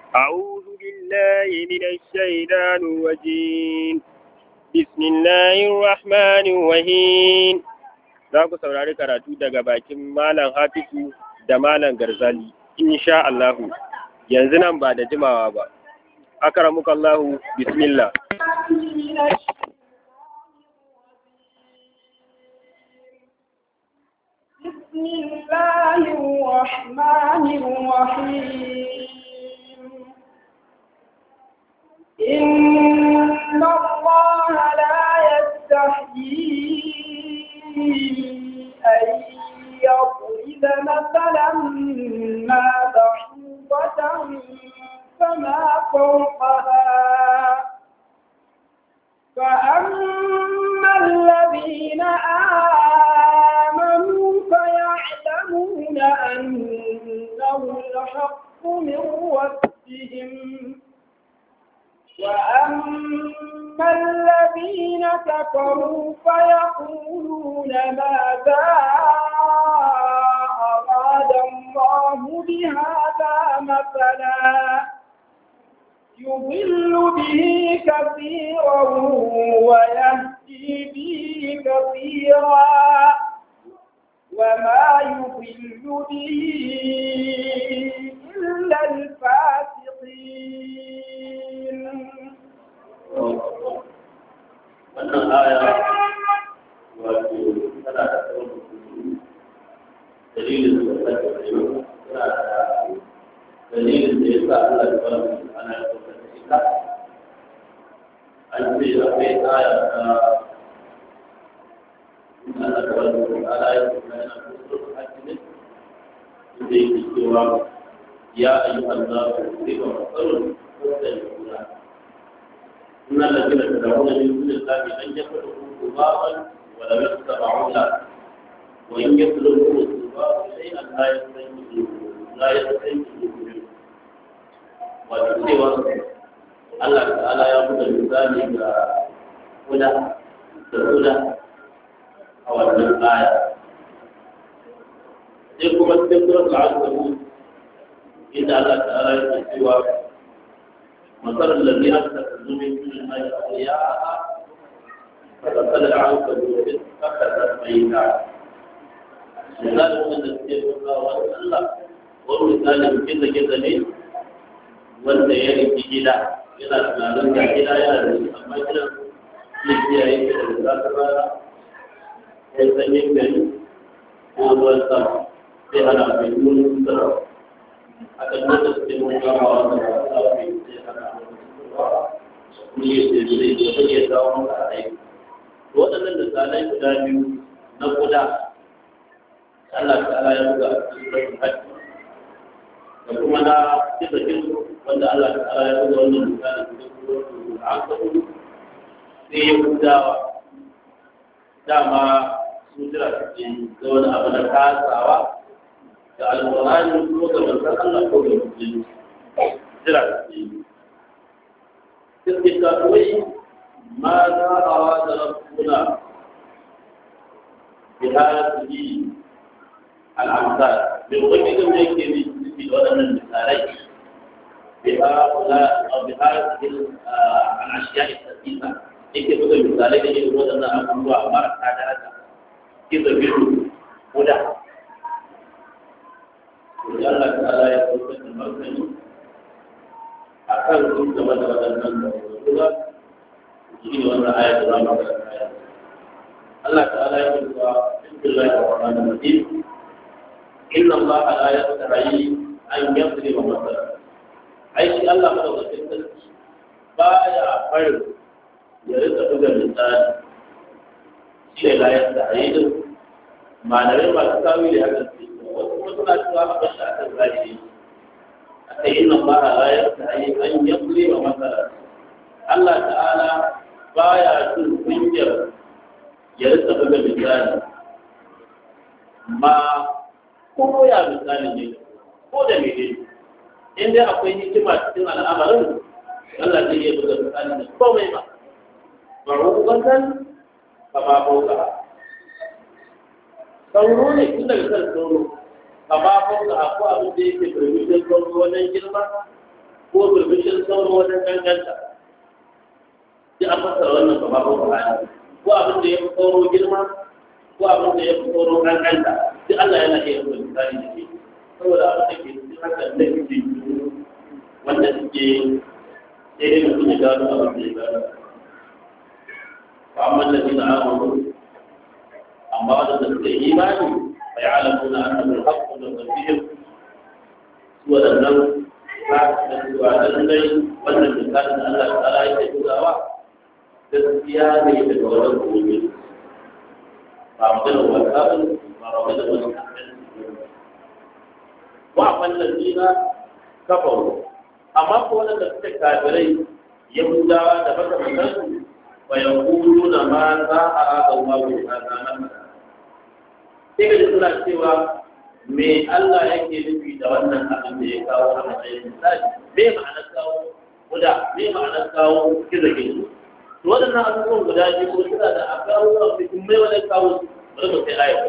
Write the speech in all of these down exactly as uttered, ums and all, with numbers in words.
أعوذ بالله من الشيطان الرجيم بسم الله الرحمن الرحيم. Za ku saurari karatu daga bakin Malam Hafizu da Malam Garzali, insha Allahu, yanzu nan ba da jimawa ba. Akramukallahu, bismillah. بسم الله الرحمن الرحيم. إن الله لا يستحيي أن يضرب مثلا ما بعوضة فما فوقها فأما الذين آمنوا فيعلمون أنه الحق من ربهم وأما الذين كفروا فيقولون ماذا أراد الله بهذا مثلا يضل به كثيرا ويهدي به كثيرا وما يضل به إلا الفاسقين. wannan aya wato tana da dalilin da ta tana da dalilin da ya sa Allah ya fara ana da ita an ce akwai aya ta Allah ya fara ala ya fara suratul hakim inda yake cewa ya ayyuhan nasu riba masalun da إن الذين تدعون من دون الله لن يخلقوا ذبابا ولم يتبعوا له وإن يخلقوا الذباب شيئا لا يستنقذوه لا يستنقذوه منه وتسوى الله تعالى يقول الإنسان إذا هدى تهدى أو الآية يقوم التكبير العنكبوت إن الله تعالى يقول مثل الذين اتخذوا من دون الله أولياء فمثل العنكبوت اتخذت بيتا مثال من السيف الله والله ومثال كذا كذا ليه wanda ya rike gida yana tunanin ga gida yana da shi amma gidan zai kiyaye shi da zafin rana ko sanyin gari ko ruwan sama sai ana mai nuna sarrafa akan nuna suke mun gama wanda ba za su yi sai ana kuma yi da zai zama ya dawo maka a aiki waɗannan misalai guda biyu na kuda Allah ta'ala ya buga a cikin hajji da kuma na kisa kinsu wanda Allah ta'ala ya buga wannan misalin cikin an kasu sai ya kudawa dama su jira suke ga wani abu na kasawa da alƙur'ani ko ga manzon Allah ko ga musulmi jira suke suke kawai ma za a wada rabbuna bi hadhihi al-amsal bi ubangijin da yake ne da waɗannan misalai bi haula aw bi hadhihi al-ashya'i al-thaqila yake buga misalai da irin waɗannan abubuwa marasa daraja kiza biyu guda Allah ta'ala ya kusa da martani akan sun gaba da waɗannan da kuma shi ne wannan aya da zamu ga aya Allah ta'ala ya kusa bismillahir rahmanir rahim inna Allah la yastahi an yadriba masalan ai shi Allah madaukakin sarki baya fara ya rika buga misali shi ne la yastahi din malamai masu kawi da haka wasu kuma suna cewa a bashi a kan zahiri aka yi nan bara layar ta yi an yankure wa matsala Allah ta'ala baya jin kungiyar ya rika buga misali ma ko ya misali ne ko da mene in dai akwai hikima cikin al'amarin Allah zai iya buga misali da komai ba ma'ubatan kama bauta sauro ne tun daga kan sauro amma ko da ko abin da yake firmishin sauro wajen girma ko burbushin sauro wajen ganganta sai an fassara wannan ba ko Qur'ani ko abin da ya fi sauro girma ko abin da ya fi sauro ganganta sai Allah yana iya yin misali da shi saboda abin da ke cikin hakan da ke wanda suke sai dai mutum ya gano abin da ya gano فأما الذين آمنوا أما الذين suka yi imani فيعلمون أنه الحق من ربهم سوى النوم سوى النوم wannan misalin Allah ta'ala yake gudawa gaskiya ne daga wajen gobe ba magana wata ba magana wani wa amma ladina kafaru amma ko wanda suke kafirai yahudawa da makamantansu ويقولون ماذا أراد الله بهذا مثلا sai da suna cewa me Allah yake nufi da wannan abin da ya kawo a matsayin misali me ma'anar kawo guda me ma'anar kawo kiza ke to waɗannan abubuwan guda biyu ko suna da a kawo a cikin mai wani kawo bari mu sai ayat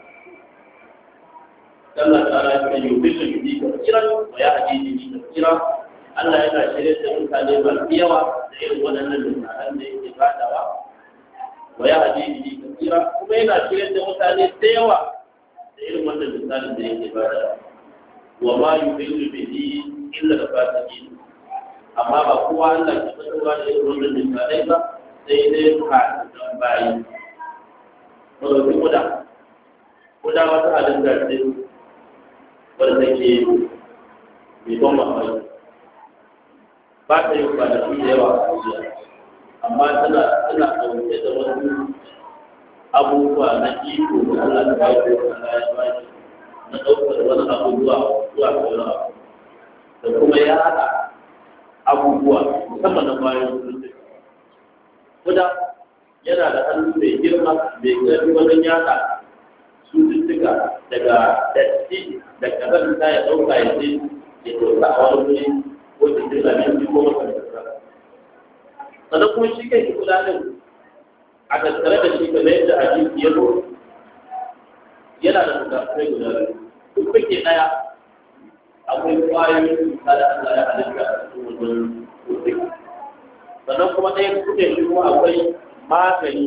ta Allah ta'ala ya yi bisu bi kira wa ya hadisi bi kira Allah yana shirye da mutane masu yawa da irin waɗannan misalan da yake badawa wa ya hadisi bi kira kuma yana shirye da mutane da yawa da irin wannan misalin da yake badawa wa ma yudillu bihi illa al-fasiqin amma ba kowa Allah ke fitowa da irin wannan misalai ba sai dai ka dan bayi wato kuda kuda wata halitta ce wanda take mai ban mamaki ba ta yi ba da su da yawa a duniya amma tana tana ɗauke da wasu abubuwa na iko da Allah ta bayar da Allah ya bayar na ɗaukar wani abu zuwa zuwa wani abu da kuma ya haɗa abubuwa musamman na bayan sulhu kuda yana da hannu mai girma mai ƙarfi wajen yaɗa cututtuka daga datti da kazanta ya ɗauka ya ce ya ɗauka a wani wuri ko da ke abinci ko makaranta sannan kuma shi kai shi kudaden a tattare da shi kamar yadda abinci ya zo yana da bukaturai guda biyu duk kake ɗaya akwai kwayoyin cuta da Allah ya halitta a cikin wajen sosai sannan kuma ɗaya kuke shi kuma akwai magani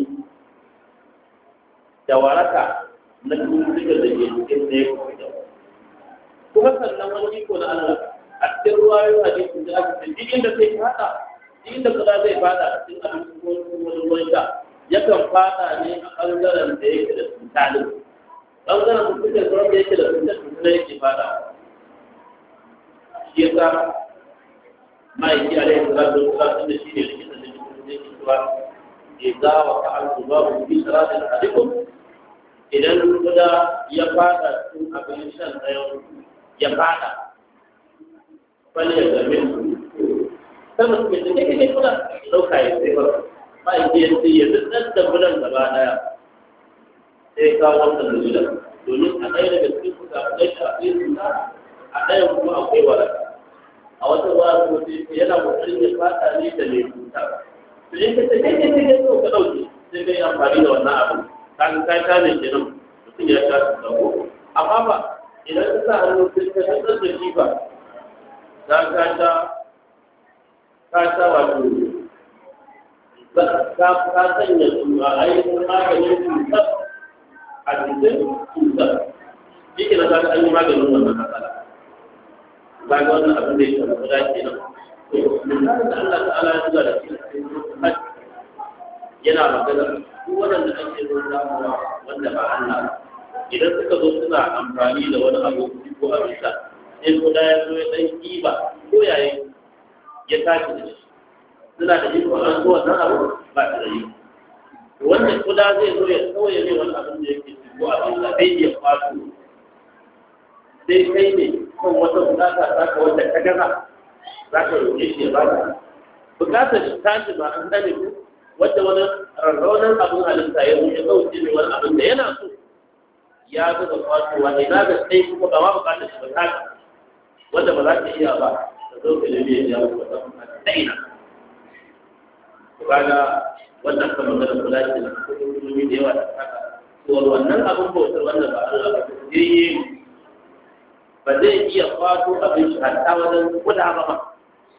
da waraka na cututtukan da ke cikin ɗaya kuma sannan wani iko na Allah a cikin ruwayoyin hadisi da aka ce duk inda sai fada duk inda kaza zai fada a cikin abinci ko wani ruwan sha yakan fada ne a ɓangaren da yake da cuta ne ɓangaren da suke zuwa da yake da cuta cuta yake fada shi ya sa ma'aiki a laifin salatu wasu da shi ne likitan da likitan da yake zuwa ya za wa ka'al su babu bi salatin hadikun idan kuda ya fada cikin abin shan ɗayan ya fada wani ya zame su sama su mai take ne kuna ɗauka ya sai ba ba ya ce yanzu ya zuɗar da bulan gaba ɗaya sai kawo wannan da bulan domin a ɗaya daga cikin kuka a ɗaya a ɗaya suna a ɗaya kuma akwai waraka a wata wara kuma sai yana kokarin ya fata ne da mai cuta to in ka ce kai kai kai so ka ɗauke sai kai amfani da wannan abin kan ka ta ne kenan mutum ya sha su sako amma ba idan ka sa hannu sai ka tsar da shi ba za ka ta ka ta wato ka ka sanya su a ainihin maganin cutar a cikin cutar shi ke na za ka an yi maganin wannan matsala ba ga wannan abin da ya shafi da ke nan misalin da Allah ta'ala ya zuwa da shi a cikin hajji yana magana duk waɗanda ake zo damuwa wanda ba Allah idan suka zo suna amfani da wani abu ko abin sha sai ko da ya zo ya dan kiba ko yayin ya tashi da shi suna da iko an zo wannan abu ba ta da yi wannan kuda zai zo ya sauya ne wani abin da yake ko abin da bai iya kwato sai kai ne kan wata bukata ta ka wanda ka gaza za ka roƙe shi ya ba ka bukatar shi tashi ba an sani ko wanda wani rarraunar abin halitta ya zo ya kauce ne wani abin da yana so ya zuba kwatowa ina da sai kuma ba ma bukatar shi ba ta wanda ba za ka iya ba da zo ka nemi ya jawo wata bukata ta ina to kaga wannan kan magana kula ce da hukumomi da yawa da haka to wannan abin bautar wanda ba Allah ba ta yi ba zai iya kwato abin shi hatta wajen kuda ba ma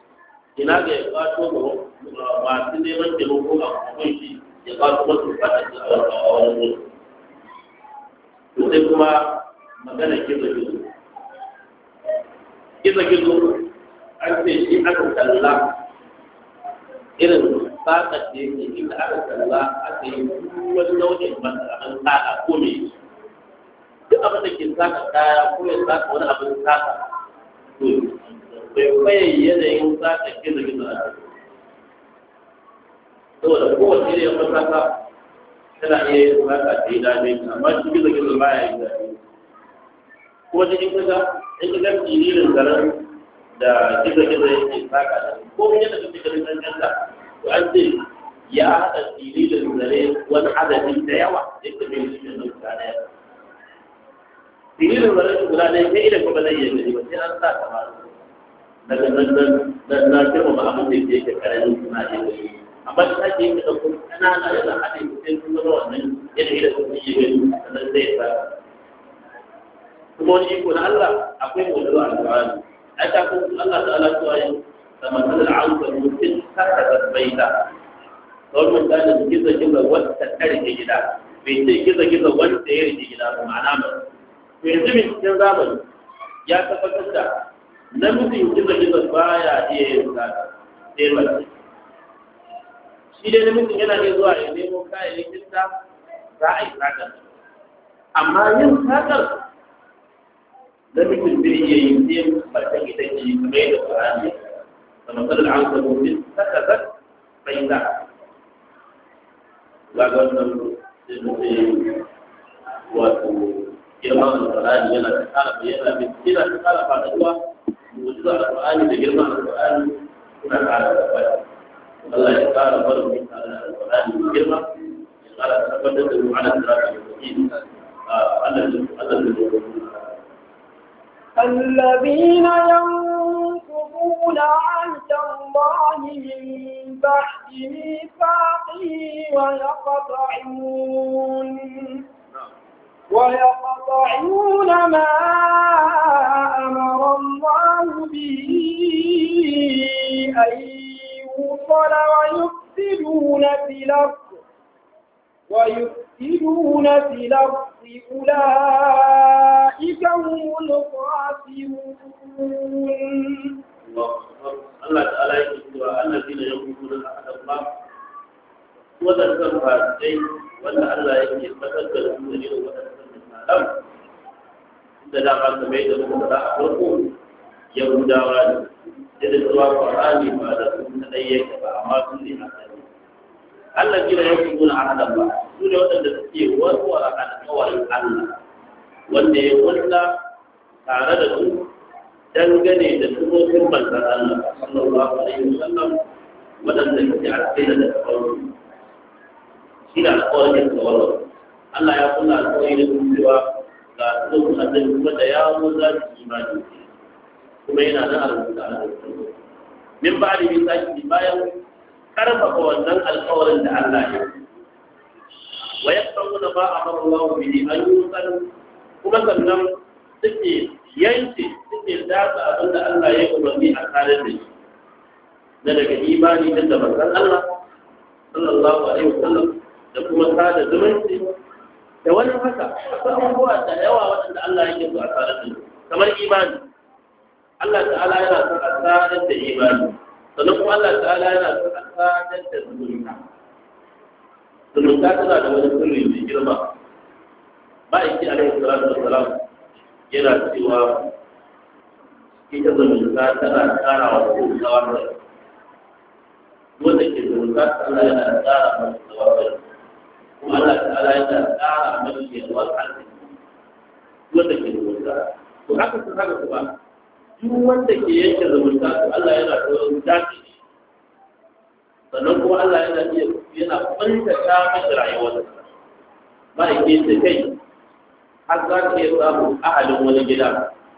ina ga ya kwato ga masu neman taimako a kuma shi ya kwato masu fata shi a wani wuri to sai kuma magana gizo gizo gizo gizo an ce shi aka kalla irin sakar da yake inda aka kalla aka yi wani nau'in masarar saka ko me duk abin da ke saka kaya ko ya saka wani abin saka to bai kwaye yanayin saka gizo gizo a cikin saboda kowace ne ya masaka tana iya yin saka ta yi dame amma shi gizo gizo ba ya yi dame ko wata in kaga in kaga jiririn zaren da gizo gizo yake saka da ko yadda kake ganin dan kanta to an ce ya haɗa jiririn zare wani adadi da yawa da yake bai shi ne guda ɗaya jiririn zare guda ɗaya kai idan kuma zai yi gani ba sai an sa kamar daga nan nan na girma ba abin da yake karamin suna iya gani amma da ake yin ɗaukar ƙanana yana haɗe sai sun zama wannan yanayi da sun yi gani sannan zai sa kuma wani iko na Allah akwai mutu a alƙur'ani ai ta kun Allah ta ala cewa yin da matsalar auka mutum kasa da baita kawai mun gane gizo gizo wanda ta rike gida bai ce gizo gizo wanda ya rike gida ba ma'ana ba to yanzu min cikin zamani ya tabbatar da namijin gizo gizo baya iya yin zaka sai mace shi dai namijin yana iya zuwa ya nemo kayayyakin ta za a yi sakar amma yin sakar namijin bai iya yin sai mace ita ce kamar yadda Qur'ani da matsalar an ka mutum saka zak bai da ga wannan sai mutum wato girman Al-Qur'ani yana ta kara bayyana bin kira ta kara faɗaɗuwa mu'jiza Al-Qur'ani da girman Al-Qur'ani suna kara tabbata Allah ya kara barin mutane Al-Qur'ani da girma ya kara tabbatar da mu ala sirati mustaqim Allah Allah الذين ينقضون عهد الله من بعد ميثاقه ويقطعون ويقطعون ما أمر الله به أن يوصل ويفسدون في الأرض ويفسدون في الأرض أولئك هم الخاسرون. الله تعالى يقول الذين ينقضون عهد الله وتذكر هذين وأن الله يتذكر المؤمنين وتذكر المعلم إذا لا قال سمعت لهم لا أخلقون يهودا وعلي إذا سوى القرآن فهذا سنة أيك فأعمال لها الذين ينقضون عهد الله سنة وتذكر وهو عن قول الله wanda ya kulla tare da su dangane da sunofin manzan Allah sallallahu alaihi wasallam wadanda suke alƙaida da tsawon shi da alƙawarin da tsawon Allah ya kulla alƙawari da cewa ga sunofin annabi kuma da ya zo za su imani kuma yana nan a rubuta a rubuta min ba da misali bayan karfafa wannan alƙawarin da Allah ya yi wa yaqtawuna ma amara Allah bihi an yusal kuma sannan suke yanke suke datsa abin da Allah ya umarni a tare da shi na daga imani da da manzon Allah sallallahu alaihi wasallam da kuma sada zumunci da wani haka akwai abubuwa da yawa waɗanda Allah yake so a tare da su kamar imani Allah ta'ala yana so a sadar da imani sannan kuma Allah ta'ala yana so a sadar da zumunta zumunta tana da wani sirri mai girma ma'aiki alaihi salatu wassalam yana cewa ita zumunta tana tsara wa mutum tsawon rai wanda ke zumunta Allah yana tsara masa tsawon rai kuma Allah ta'ala yana tsara masa yalwar arziki wanda ke zumunta to haka su haka su ba duk wanda ke yanke zumunta to Allah yana tsawon dace sannan kuma Allah yana iya yana kwanta ta mashi rayuwarsa ma'aiki da kai har za ka iya samun ahalin wani gida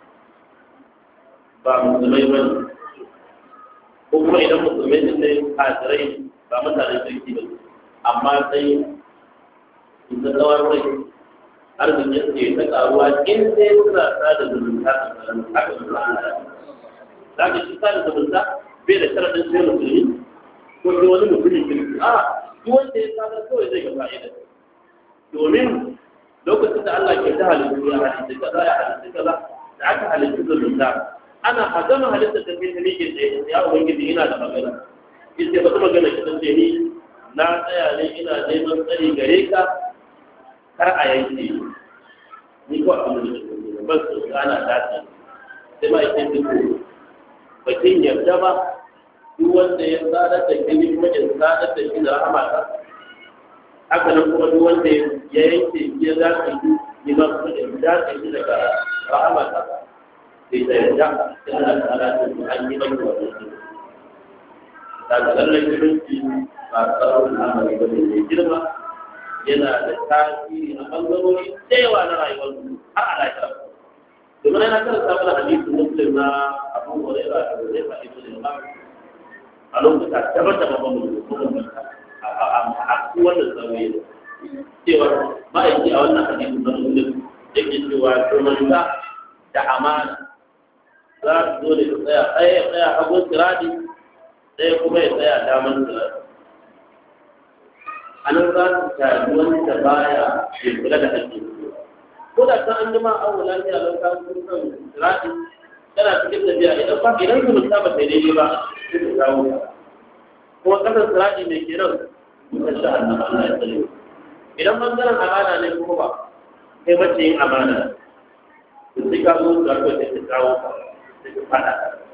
ba musulmai ba ne ko kuma idan musulmai ne sai hasirai ba mutanen kirki ba amma sai su ta tsawon rai arzikin su ya ta karuwa in sai suna sa da zumunta a tsarin haka su za a za ka shi sa da zumunta bai da sharadin sai musulmi ko sai wani mutumin kirki a duk wanda ya sadar kawai zai ga fa'ida domin lokacin da Allah ke ta halittu ya halittu kaza ya halittu kaza da aka halittu zumunta ana hazama halitta ta kai ta miƙe tsaye ya ubangiji ina da magana yace ba ta magana ki san ni na tsaya ne ina neman tsari gare ka kar a yanke ni ko abin da ke ba su ana dace sai ma ita duk bakin yarda ba duk wanda ya sadar da kai kuma ya sadar da shi da rahama ta haka nan kuma duk wanda ya yanke ya zaɓi ni ma kuma ya dace shi daga rahama ta sai da yarda sai Allah ta'ala ta an yi mai wannan daga lallai kirki ba tsaron al'amari ba ne mai girma yana da tasiri a ɓangarori da yawa na rayuwar har a lafiya domin yana karanta mana hadisin muslim na abu hurairah da zai faɗi su da a lokuta daban-daban ba mu a cikin wannan sauye cewa ma'aiki a wannan hadisin na muslim yake cewa zumunta da amana za su zo da tsaya ɗaya ya tsaya hagun siradi ɗaya kuma ya tsaya damar siradi a nan za su tafi wanda baya ke kula da hakkin ko da ta an jima an wula ne a lokacin kan sirati tana cikin tafiya idan ba idan su mutu ba sai daidai ba sai su kawo ka kuma kasar sirati mai ke nan mutan sha Allah Allah ya tsare idan bangaren amana ne kuma ba kai mace yin amana to sai ka zo da ko sai ka kawo ka sai ka fada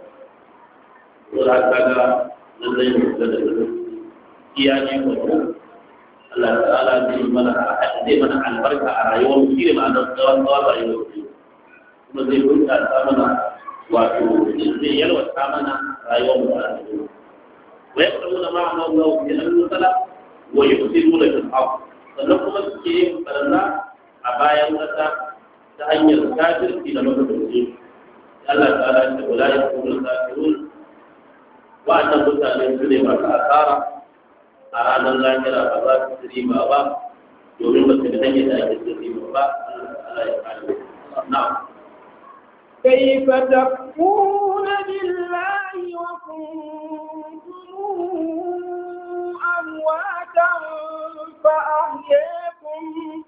to da kaga lallai ne da da iyaye ko Allah ta'ala zai mana zai mana albarka a rayuwar mu shi ne ma'anar tsawon tsawon rayuwar mu kuma zai bunƙasa mana wato zai yalwata mana rayuwar mu a rayuwar wa yaquluna ma'ana Allah bi al-sala wa yufsiduna fil ard sannan kuma suke yin barna a bayan ƙasa ta hanyar kafirci da makamanci Allah ta'ala ya ce wala yakunu kafirun wa'annan mutane su ne masu asara a ranar lahira ba za su ci riba ba domin ba su da hanyar da ake cin riba ba Allah ya kare na'am كيف تكفرون بالله وكنتم أمواتا فأحياكم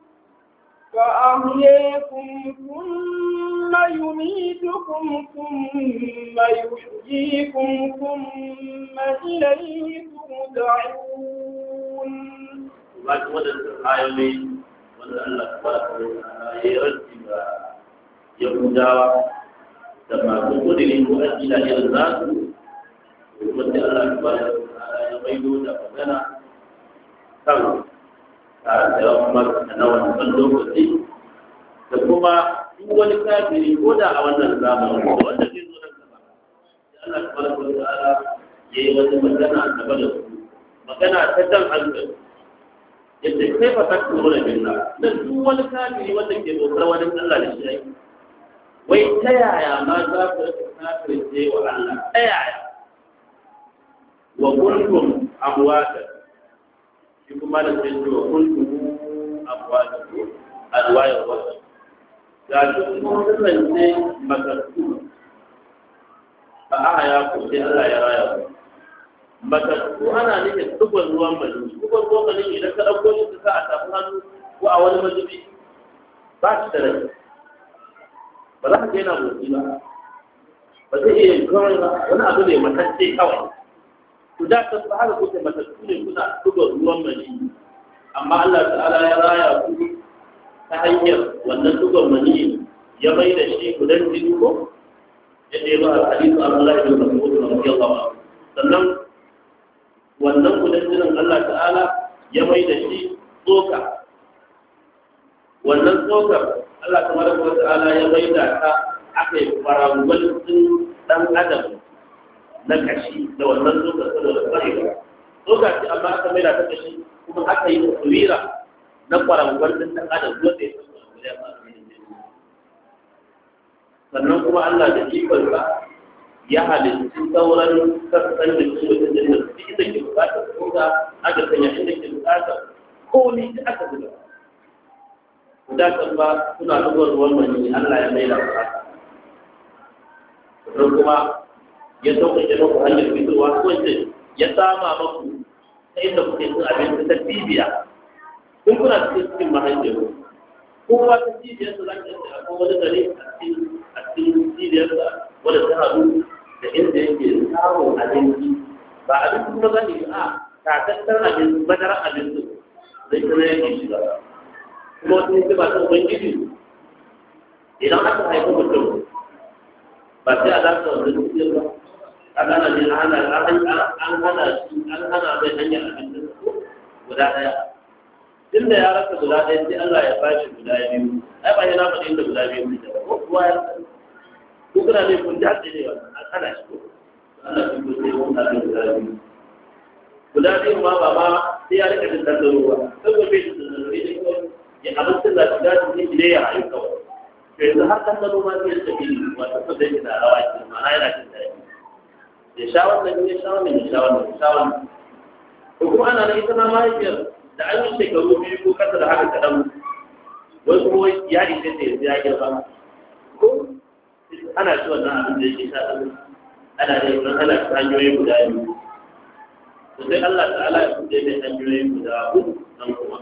فأحياكم ثم يميتكم ثم يحييكم ثم إليه ترجعون. بعد مدة الآية wanda Allah subhanahu wa ta'ala ya rantsi ga Yahudawa da masu kudirin ko akida irin nasu wanda Allah subhanahu wa ta'ala ya maido da magana kan a yawan maka na wannan lokaci da kuma duk wani kafiri ko da a wannan zamanin wanda zai zo nan gaba da Allah subhanahu wa ta'ala ya yi wata magana a gaba da su magana ta jan hankali yadda kai fa ta kuma da binna dan duk wani kafiri wanda ke dokar wani Allah da shi wai ta yaya ma za ku rika kafirce wa Allah ta yaya wa kuntum amwata shi kuma da sai wa kuntum amwata alwaya wa ga shi kuma kasance matattu a aya ku sai Allah ya raya ku matattu ana nufin dubban ruwan mani dubban ruwan mani idan ka ɗauko shi ka sa a tafi hannu ko a wani mazubi ba shi da rai ba za ka ga yana motsi ba ba zai iya kawai ba wani abu ne matacce kawai ku da ka ba haka kuke matattu ne kuna dubban ruwan mani amma Allah ta'ala ya raya ku ta hanyar wannan dubban mani ya mai da shi gudan jini ko yadda ya ba a hadisu Abdullahi bin Mas'ud radiyallahu anhu sannan wannan gudan jinin Allah ta'ala ya mai da shi tsoka wannan tsokar Allah tabaraka wa ta'ala ya mai da ta aka yi farangwal din dan adam na kashi da wannan tsokar saboda kwarewa tsoka ce amma aka mai da ta kashi kuma aka yi taswira na farangwal din dan adam wanda ya san ya ba sannan kuma Allah da ikonsa ya halittu sauran sassan da su da jinnan su ita ke bukatar koga aka sanya inda ke bukatar komi da aka zuba da kan ba suna zubar ruwan mani Allah ya mai da bukata sannan kuma ya sauƙaƙe muku hanyar fitowa ko ya sama maku ta inda kuke cin abinci ta cibiya kun kuna cikin cikin mahaifiyar kowa ta cibiyarsa za ka yi akwai wani gare a cikin cibiyarsa wadda ta haɗu da inda yake samun abinci ba abinci kuma za yi a tatattar abinci madarar abinci zai kuma yake shiga kuma wata yake ba ta ubangiji idan aka haifi mutum ba sai a zafi wanda cikin ba an hana ne an hana shi an hana mai hanyar abinci guda ɗaya inda ya rasa guda ɗaya sai Allah ya bashi guda biyu ai ba yana faɗi inda guda biyu ne ko kuwa ya ko kuna ne kun dace ne wannan an hana shi ko Allah shi ko sai mun hada guda biyu guda biyu ma ba ma sai ya rika da ruwa saboda bai da ruwa ne ko ya abincin da shi da shi ne ya rayu kawai to yanzu har kan da ruwa sai ya tafi wato ko da yana rawa ki ma'ana yana jin daɗi ya sha wannan ya sha wannan ya sha wannan ya sha wannan ko kuma ana nan ita ma mahaifiyar da an yi shekaru biyu ko kasa da haka kaɗan wai kuma ya ishe ta yanzu ya girma ko ana ci wannan abin da yake sha ɗan ana da yanzu ana ci hanyoyi guda biyu to sai Allah ta'ala ya kuɗe mai hanyoyi guda uku nan kuma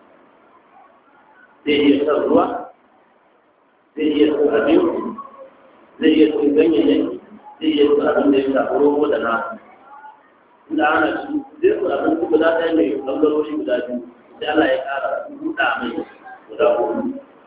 zai iya san ruwa zai iya san abinci zai iya san ganyayyaki zai iya san abin da ya shafi romo da nama inda ana ci zai su abin su guda ɗaya mai ɓangarori guda biyu sai Allah ya ƙara buɗa mai guda uku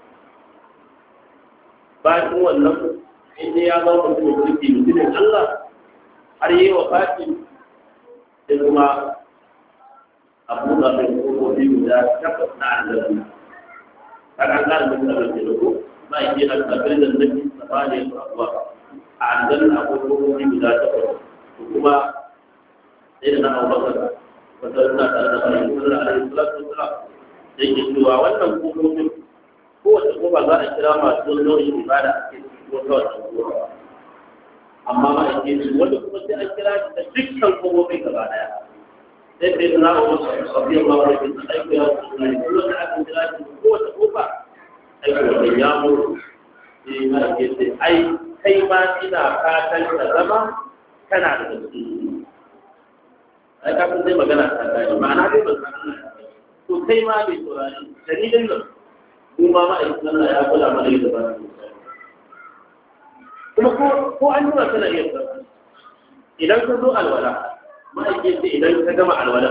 bayan wannan inda ya zama mutumin kirki mutumin Allah har yi wa fati da kuma a buɗa mai ƙofofi guda takwas na aljanna kan an ƙara mutum abin da ko ba yi yana kafin da nabi tsamani su abuwa a aljanna ko ƙofofi guda takwas kuma sai da na abubakar wata suna tare da bayan kuma da alayhi salatu wasalam da yake cewa wannan kofofin kowace kofa za a kira masu nau'in ibada a cikin wata wata kofa amma ma ake yi wanda kuma sai an kira shi da dukkan kofofin gaba daya sai sai da na abubakar sabiyar ma wani bin aiki ya wasu suna yi kullum da aka kira shi da kowace kofa aiki wanda ya mutu sai ma ake sai ai kai ma ina fatan ka zama kana da gaske ai ka san sai magana ta gani ma'ana dai ban san Allah to kai ma bai saurari dalilin nan mu ma ma'aikin Allah ya kula mana da ba kuma ko ko an nuna kana iya tsara idan ka zo alwala ma'aikin sai idan ka gama alwalan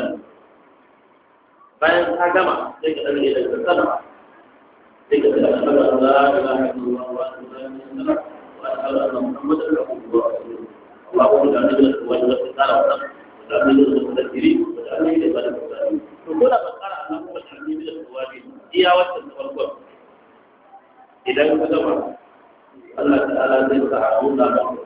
bayan ka gama sai ka dare da ka sallama sai ka tsaya da Allah la ilaha illallah wa la ilaha illallah wa ashhadu anna muhammadan rasulullah Allahu ta'ala wa la ilaha illallah وتعليم المتذكرين وتعليم العباد المتذكرين وكل ما قرأ أنه هو تعليم الواجب هي وجه التوكل إذا كتب الله تعالى زي تعاون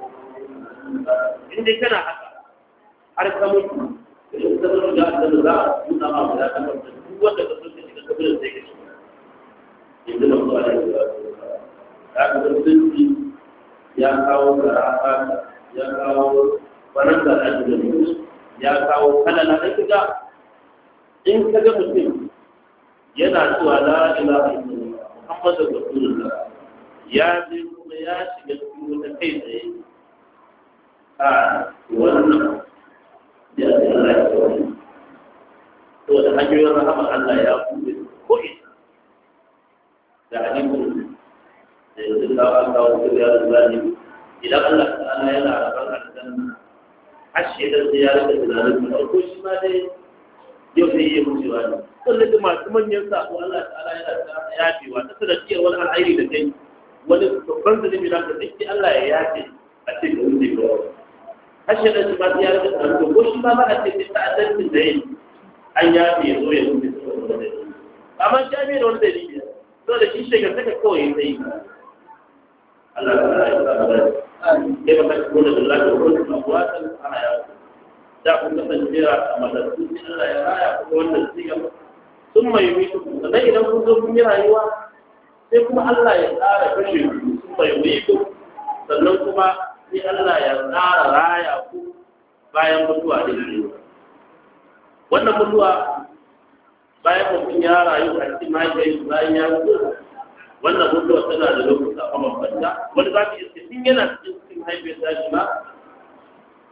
عندي كان حتى حركة ممكن يستمر جاء الزراعة من أمام لا تمر هو تكتب في قبل الزيت إذن الله عليه وسلم لكن الزيت يا كاو كراهة يا كاو ونزل أجل ya kawo kalala da kiga in kaga mutum yana cewa la ilaha illallah muhammadur rasulullah ya bi kuma ya shiga cikin wata kai tsaye a wannan ya Allah ya kawo to da hanyoyin rahama Allah ya buɗe ko ina da hadisin da ya kawo kawo da zalimi idan Allah ta'ala yana rabar aljanna ashe da ziyarar da tunanin da ko shi ma dai yau sai yi mutuwa ne sannan da masu manyan sako Allah ta'ala yana ta yafe wa ta da ciyar wani al'airi da kai wani babban zunubi na ka duk Allah ya yafe a ce ka wuce ka ashe da shi ma ziyarar da tunanin ko shi ma ba a ce ta adalcin da yi an yafe ya zo ya wuce amma shi ame da wani dalili so da shi shiga saka kawai sai Allah ta'ala ya sa كيف تكون بالله وكل أمواتا الحياة دعكم تسجيرا أما تسجير الله يرايا وأن السيئة ثم يميتكم فإذا كنتم من رأيوا سيكم الله يسار فشل ثم يميتكم سننكم في الله يسار رايا bayan mutuwa da shi wannan mutuwa bayan mutum ya rayu a cikin mahaifiyar bayan ya mutu wannan mutuwa tana da lokuta a mabanta wani za ka iske tun yana cikin cikin haifiyar tashi ma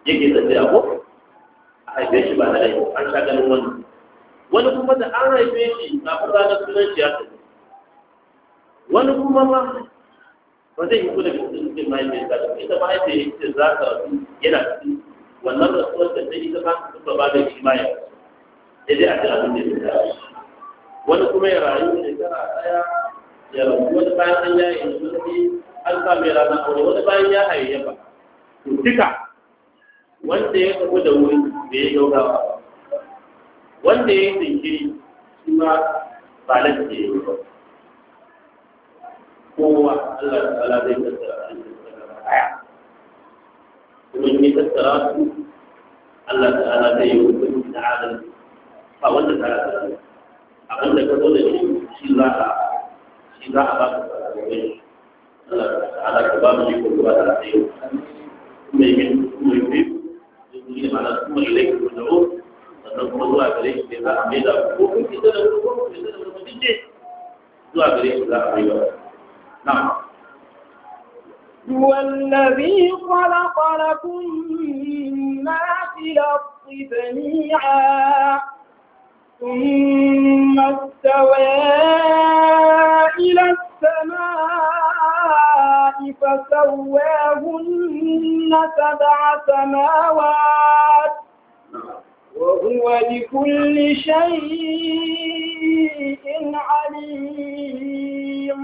yake tafiya ko a haife shi ba da rai an sha ganin wani wani kuma da an haife shi na fara na sunan shi ya tafi wani kuma ma ba zai yi kula da cikin mahaifiyar ta ita mahaifiyar ce za ka rasu yana cikin wannan rasuwar da sai ita ba su ba da shi ma ya sai dai a ci abin da ya ta wani kuma ya rayu shekara ɗaya ya rasu wani bayan an yaye wani an sa mai ranar aure wani bayan ya hayayyafa to duka wanda ya tafi da wuri da ya gaugawa wanda ya yi jinkiri shi ma ba lafiya ya yi ba kowa Allah ta'ala zai tattara a cikin aya kuma in tattara su Allah ta'ala zai yi hukunci da adalci ba wanda ta rasa abin da ka zo da shi shi za a shi za a ba ka sakamakon Allah ta'ala ka ba mu shi ko ba ta sai mai min mai bi shi ne ma'ana kuma ilai ku da ro sannan kuma zuwa gare shi ne za a mai da ko kun fita da ko kun fita da mutum ce zuwa gare shi za a mai da نعم هو الذي خلق لكم ما في الأرض جميعا ثم استوى إلى السماء فسواهن سبع سماوات وهو بكل شيء عليم.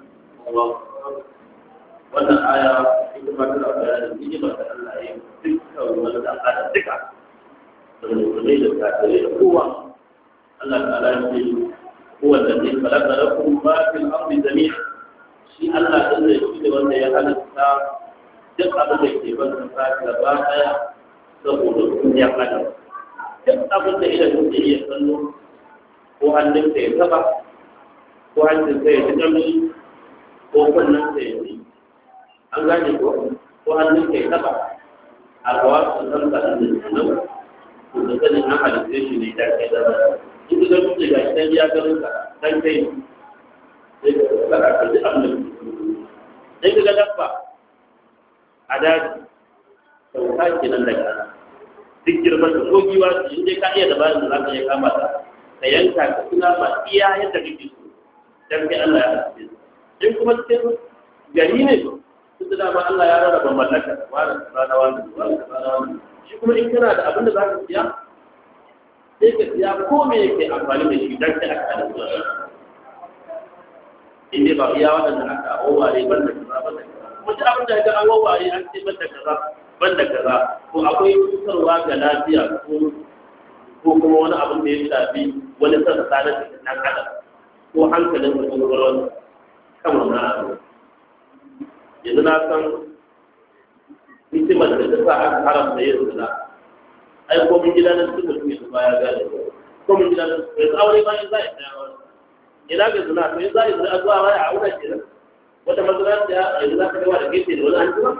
wannan aya ita ma tana bayanin ni'imar da Allah ya yi dukkan wani da aka duka da musulmai da kafirai da kowa Allah ta'ala ya ce huwa alladhi khalaqa lakum ma fil ardi jami'a shi Allah din da shi ne wanda ya halitta duk abin da ke ban kasa gaba daya saboda duniya adam duk abin da idan ke iya kallo ko hannun ya taba ko hannun ya ji kamshi ko kunnen ka yi an gane ko ko hannun ka yi taba a rawa su san ka da nan to da sanin an halitta shi ne da kai da in ka ga ga shi dan ya garin ka dan kai sai ka tsara ka ji abin da sai ka ga dabba a daji sauka kenan daga nan duk girman da kogiwa su in dai ka iya dabarin da za ka iya kama ta ka yanka ka tuna ma iya yadda kake so dan kai Allah ya halitta in kuma cikin gari ne su da ba Allah ya rarraba mallaka wani rana wani wani rana wani shi kuma in kana da abin da za ka siya sai ka siya ko me yake amfani da shi dan kai aka da zuwa in dai ba iya waɗanda aka wawware ban da kaza ban da kaza kuma duk abin da ga an wawware an ce ban da kaza ban da kaza ko akwai cutarwa ga lafiya ko ko kuma wani abin da ya shafi wani sassa na cikin ɗan adam ko hankalin da kuma wani kan wannan abu yanzu na san hikimar da ta sa aka haramta yin zina ai ko min gida na cikin mutum yanzu baya gane ko min gida na yanzu aure ba in za a yi wani ina ga zina to yanzu za a yi zina zuwa waya a aure ke nan wata matsala ta yanzu za ka gawa da gefe da wani an jima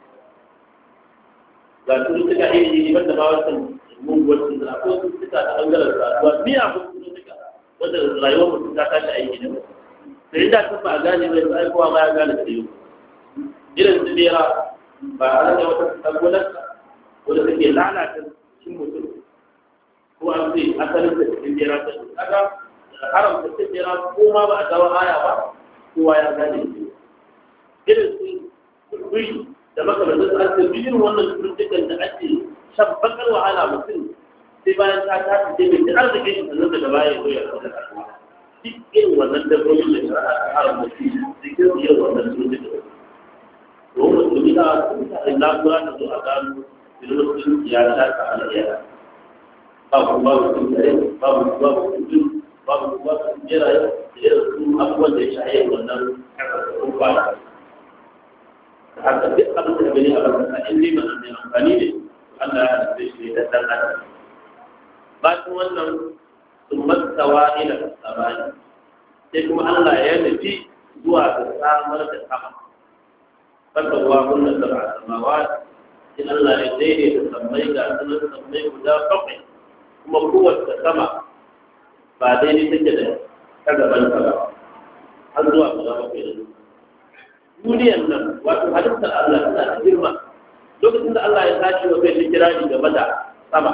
ga cututtuka iri iri banda ba wasu muguwar zina ko cututtuka ta ɓangaren rayuwa miya ko cututtuka wanda rayuwar mutum ta tashi aiki da mutum da inda ta ba a gane mai sai kowa ma ya gane da yau irin su bera ba a rage wata tabbatarsa wadda take lalata cikin mutum ko an ce asalin da cikin bera ta kaga haramta cikin bera ko ma ba a dawo aya ba kowa ya gane da irin su kuri da makamantar su an ce bijin wannan cututtukan da ake shan bakar wahala mutum sai bayan ta tafi sai mai ta arziki shi sannan daga baya ya zo ya kawo da kasuwa duk irin wannan dabbobin da shari'a ta haramta shi cikin su yin wannan cututtukan domin musulmi na mutane na kura da zo a gano ilimin ya sha ta alayyara babu babu tuntare babu babu tuntun babu babu jera da irin su abubuwan da ya sha yin wannan kasar da kuma ba da haka duk abin da gani a bakasa in dai ba mai amfani ne Allah ya halitta shi ne da dan adam bacin wannan sun mastawa ila samani sai kuma Allah ya nufi zuwa ga samar da sama فسواهن سبع سماوات إن الله يديه تسمي قاتل تسمي guda bakwai kuma kowace sama ba daidai take da ta gaban ta ba har zuwa guda bakwai da duniyan nan wato halittar Allah tana da girma lokacin da Allah ya tashi wa kai kirari game da sama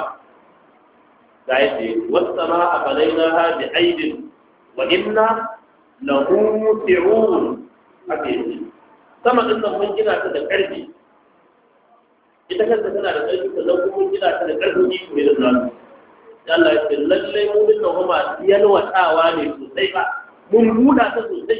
ga yace was samaa banainaha bi aidin wa inna lahu muti'un ake sama din nan mun gina ta da karfi ita kanta tana da karfi sannan kuma mun gina ta da karfi ne mai da zanu Allah ya ce lalle mu din nan kuma yalwatawa ne sosai ba mun buɗa ta sosai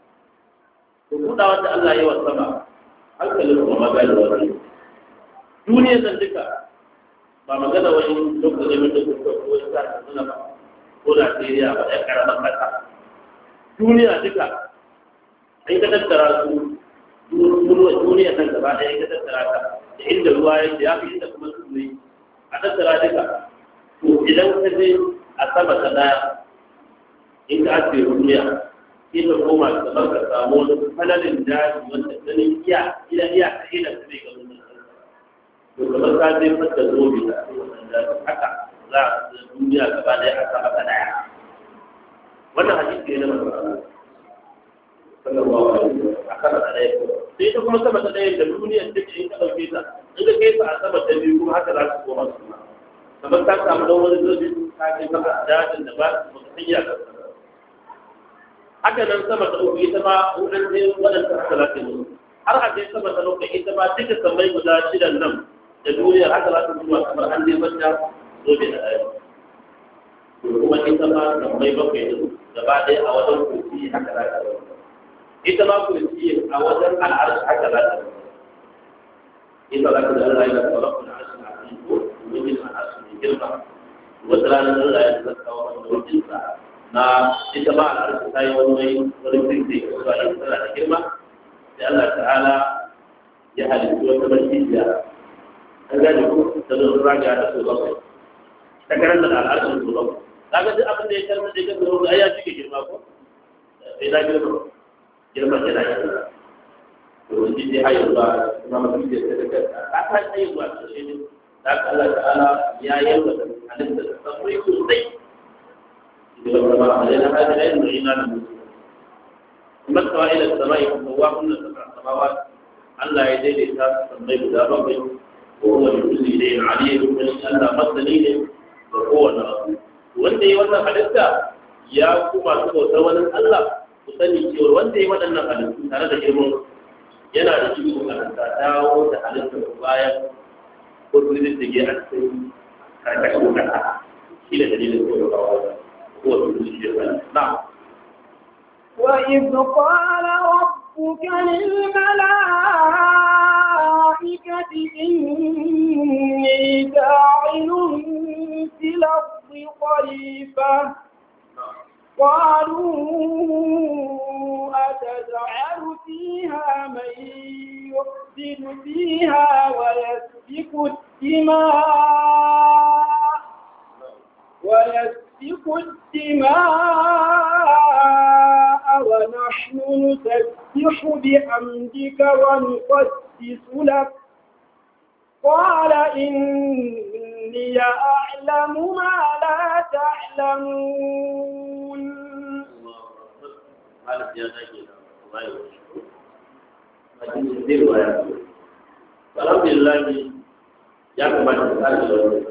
to buɗa wanda Allah ya yi wa sama hankalin kuma magana wani duniyar nan duka ba magana wani lokacin da kuka ko wani sa ta suna ba ko Najeriya ba ɗan ƙaramar ƙasa duniya duka an ka tattara su duniyar nan gaba ɗaya ka tattara ta da inda ruwa yake ya fi inda kuma su ne a tattara duka to idan ka je a sama ta ɗaya in ka ake duniya sai ka koma ka zama ka samu wani fanalin daji wanda ganin iya iya iya ta ina ta zai gano to kamar ka zai fata zobe da haka za a duniya gaba ɗaya a sama ta ɗaya wannan hadisi ne na manzo sallallahu alaihi wasallam a sama ta ɗaya sai ta kuma sama ta ɗaya da duniya take in ka dauke ta in ka kai ta a sama ta biyu kuma haka za su koma su ma kamar ka samu don wani zobe ka kai maka dajin da ba su ka hanya ka haka nan sama ta uku ita ma wurin ne wadanda haka za ta yi har a kai sama ta lokaci ita ma duka sammai guda shidan nan da duniyar haka za ta zuwa kamar an neman ta zobe da ɗaya kuma ita ma sammai bakwai da gaba ɗaya a wajen kursi haka za ta zama ita ma kursi a wajen al'arshi haka za ta zama ita za ta da Allah ya zama rabbul arshi a cikin ko wajen al'arshi mai girma wata ranar Allah ya zaka wa wanda wajen sa na ita ma al'arshi ta yi wani wani wani sirri zuwa ita tana da girma sai Allah ta'ala ya halittu wata masjidiya an gane ko ta zo raga da su bakwai ta karanta da al'arshin su bakwai kaga duk abin da ya karanta da ya karanta ai ya cike girma ko sai da girma girma yana girma to shi dai hayo ba kuma mutum da ta daga a ta sai zuwa shi ne da Allah ta'ala ya yarda da halitta da sabai sosai idan ba ma alai na hada ilmi ina da mutum kuma tawa ila samai kuma wa kullu sab'a samawat Allah ya daidaita sammai guda bakwai ko wani kulli dai alim kuma Allah masani ne da kowane abu wanda ya wannan halitta ya kuma su bautar wani Allah ku sani cewa wanda ya waɗannan halittu tare da girman yana da iko a halitta dawo da halittar bayan ko su da ke a cikin karkashin kasa shi da dalilin kowa ko wasu su shi da na وإذ قال ربك للملائكة إني جاعل في الأرض خليفة قالوا أتجعل فيها من يفسد فيها ويسفك الدماء ويسفك الدماء ونحن نسبح بحمدك ونقدس لك قال إني أعلم ما لا تعلمون Alhamdulillah ya kamata ta da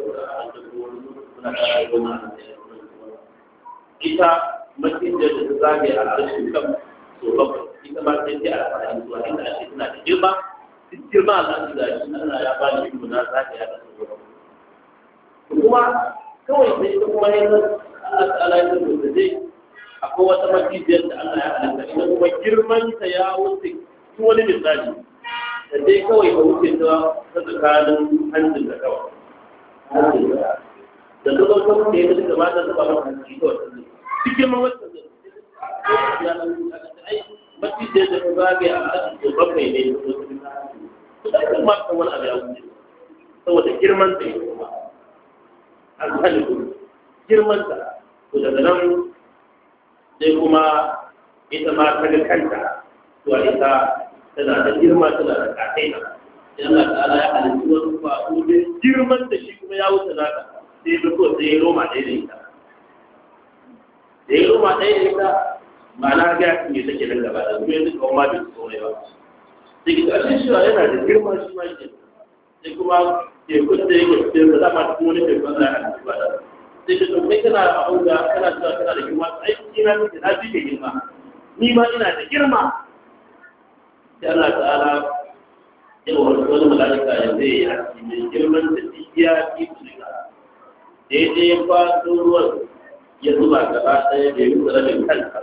ita mutum da ta zage a harshen kan so bakwai ita ma sai ta alfahari zuwa inda ake tana da girma duk girma Allah da shi Allah ya ba ni mu na zage a harshen bakwai kuma kawai sai ita kuma yanzu Allah ta'ala ya rubuta dai akwai wata masjidiyar da Allah ya halitta ita kuma girman ta ya wuce su wani misali da dai kawai ka wuce ta ta tsakanin hancin da kawai hancin da da ta zo ta wuce ya ta ba ta taba mata hanci kawai ta zai cikin ma wata zai ya nan ai masjidiyar da ta zage a asibiti bakwai ne ta zo ta su da kan ma wani abu ya wuce saboda girman ta ya kuma alhaliku girman ta to daga nan sai kuma ita ma ta ga kanta to ita tana da girma tana da kataina sai Allah ta'ala ya halitta wani ba'u da girman da shi kuma ya wuce naka sai da ko sai ya roma ɗaya da ita da ya roma ɗaya da ita ma'ana ga ne take nan gaba da kuma yanzu kawai ma bai so ne ba sai ki ga shi yana da girma shi ma yake sai kuma tekun da yake cikin da dama cikin wani tekun da ya hanci ba da sai ka kai kana abin da kana cewa kana da girma aiki na nake na fi ka girma ni ma ina da girma sai Allah ta'ala yau wani wani mala'ika ya zai yi hanci mai girman da tsiya ki su shiga daidai ya faso ruwan ya zuba gaba ɗaya da ya yi rabin kansa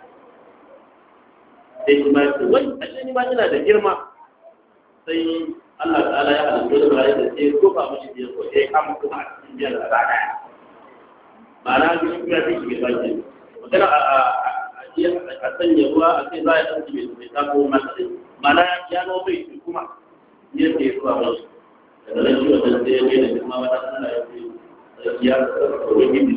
sai kuma ya ce wai ashe ni ma ina da girma sai Allah ta'ala ya halittu da bayan da sai ko ba mashi biyar ko sai kama kuma a cikin biyar da ɗaya ma'ana ga shi ya fi shi ba ke magana a sanya ruwa a kai za a ɗauki mai mai tako masu ma'ana ya zama mai shi kuma yadda ya zuwa mashi daga nan shi wajen sai ya mai da girma wata suna ya fi ya kawai gidi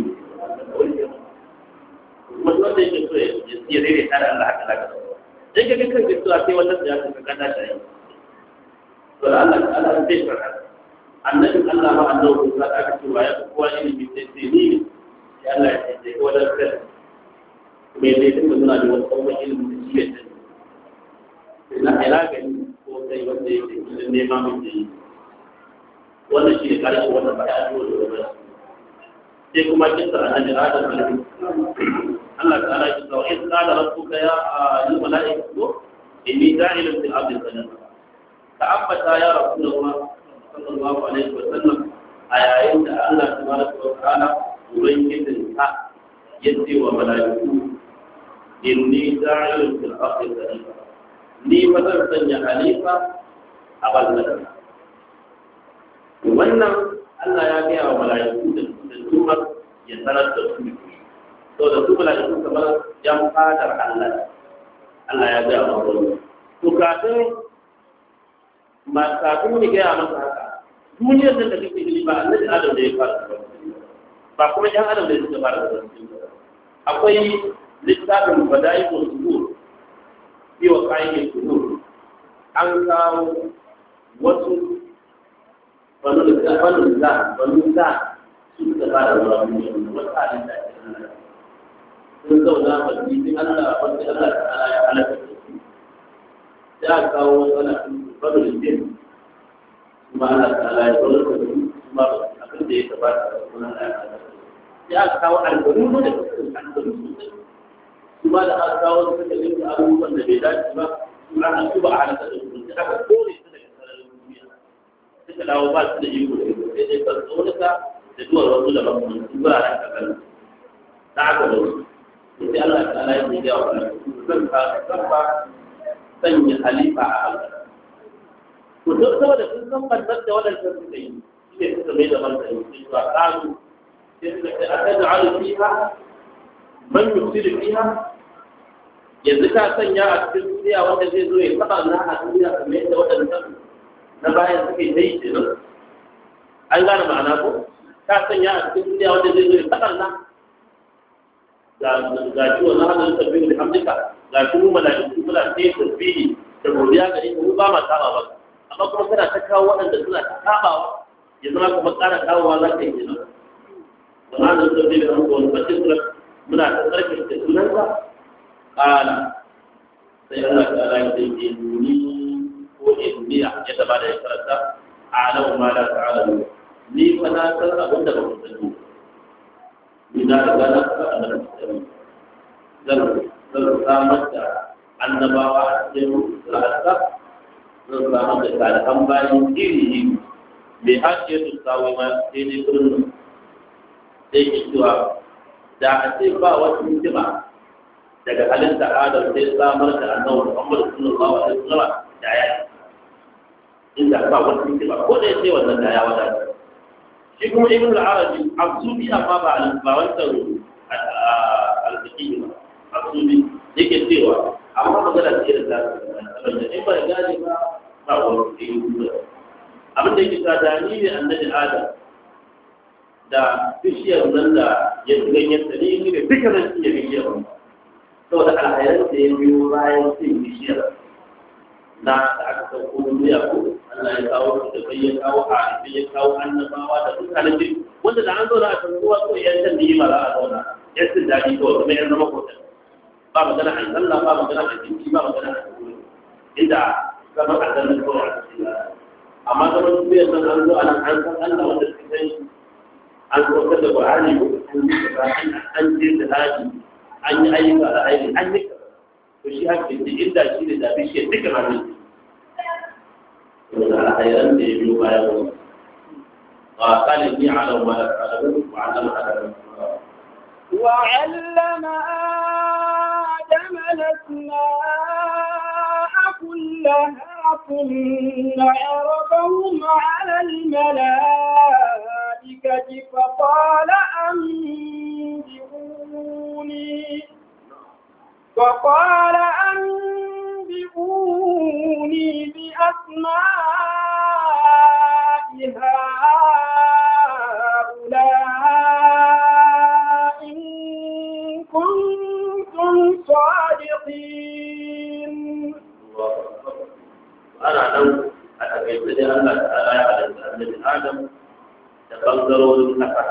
wani wanda yake so ya daidai tare Allah haka laka sai ka kan gaisuwa sai wannan ya ka kada shi to Allah Allah zai fara annabi Allah ma annabi ko aka ce wa ya kowa ilimi sai sai ni ya Allah ya ce ko da kai me dai tun muna da wani kuma ilimi da shi ya ce na ila gani ko sai wanda yake ne ma mun yi wannan shi ne karshe wannan bayani da wannan sai kuma kinsa annabi Adam alaihi Allah ta'ala ya ce wa in qala rabbuka ya lil malaikatu inni ja'ilun fil ardi khalifa ka ambata ya rasulullah sallallahu alaihi wa sallam a yayin da Allah tabaraka wa ta'ala ubangijin sa yace wa malaiku inni ja'ilun fil ardi khalifa ni fa zan sanya khalifa a ballan wannan Allah ya ga wa malaiku da kuma ya sanar da su to da su malaiku kamar yan fadar Allah Allah ya ga wa malaiku to kafin ma kafin ni ga masa haka duniyar da take cikin ba annabi Adam da ya fara ba kuma yan Adam da ya fara da akwai littafin bada'iul sudur fi wa qa'iul sudur an kawo wasu wani da wani da wani da su da fara zuwa duniya wata halin da ake nan sun zauna a cikin Allah wanda Allah ta'ala ya halaka da su ya kawo wani babu da jin kuma Allah ta'ala ya zo da su kuma abin da ya tabbata da sunan Allah ta'ala ya kawo alƙawarin da alƙawarin kuma da aka kawo su da yin abubuwan da bai dace ba kuma an tuba a halaka da su da aka kore su daga sararin duniya suka dawo ba su da iko da iko sai dai kan tsoronka da duwar wasu da bakon su wuraren kakar ta aka da su sai Allah ta ala yake jawo a zan ka zan ba sanya halifa a halka to duk saboda sun san bannar da waɗancan suka yi shi ne suka mai da martani sai su a ƙaru sai suka ce a kan da alu fiha man yusiru fiha yanzu ka sanya a cikin duniya wanda zai zo ya taɓa na a duniya kamar yadda waɗancan na bayan suke dai kenan an gane ma'ana ko ka sanya a cikin duniya wanda zai zo ya faɗa na ga ga ciwo na hannun tasbihu da hamdika ga shi mu malaiku muna sai tasbihi da godiya gare mu ba ma saba ba amma kuma kana ta kawo waɗanda suna ta sabawa ya zama kuma ƙara kawowa za ka yi kenan wa hannun tasbihu da hamdika wani bacin sura muna ta tsarkin da sunansa ƙala sai Allah ta'ala ya ce ni ko indiya ya taba da ya karanta alamu ma la ta'alamu ni fa na san abin da ba ku sani ni na riga na san abin da ba ku sani zan zan samar da annabawa a cikin ra'asa zan samar da salihan bayan iri iri mai hajiyar da kawai ma sai dai kullum sai ke cewa da a ce ba wasu hikima daga halitta adam sai samar da annabawa Muhammad sallallahu alaihi wasallam da ya inda ba wani ba ko da yace wannan da ya wadata shi kuma ibn al-arabi absubi amma ba ba wannan al-fiqh ba absubi yake cewa amma magana ce da saboda in ba gane ba ba wani ilimi abin da yake sadani ne annabi adam da bishiyar nan da ya ganyen ta ne ne duka nan ya bishiyar saboda alhairan da ya biyo bayan cin bishiyar na da aka sauko duniya ko Allah ya kawo su da bai ya kawo a bai ya kawo annabawa da mutanen jin wanda da an zo da aka ruwa ko yan can yi mala a zauna ya sun dadi to kuma yan zama ko ba magana a sallah ba magana a jinki ba magana a cikin inda zama a dan ko a cikin amma zaman duniyar nan an zo a nan an san Allah wanda suka san shi an saukar da Qur'ani ko an je da haji an yi ayyuka da aiki an yi to shi haka ce inda shi ne da bishe duka hannun to da alhairan da ya biyo bayan wani قال إني أعلم ما لا تعلمون وعلم آدم وعلم آدم الأسماء كلها ثم عرضهم على الملائكة فقال أنبئوني فقال أنبئوني بأسماء هؤلاء إن كنتم صادقين. أنا لو أتكلم لأن الله تعالى على النبي آدم تقدروا النفع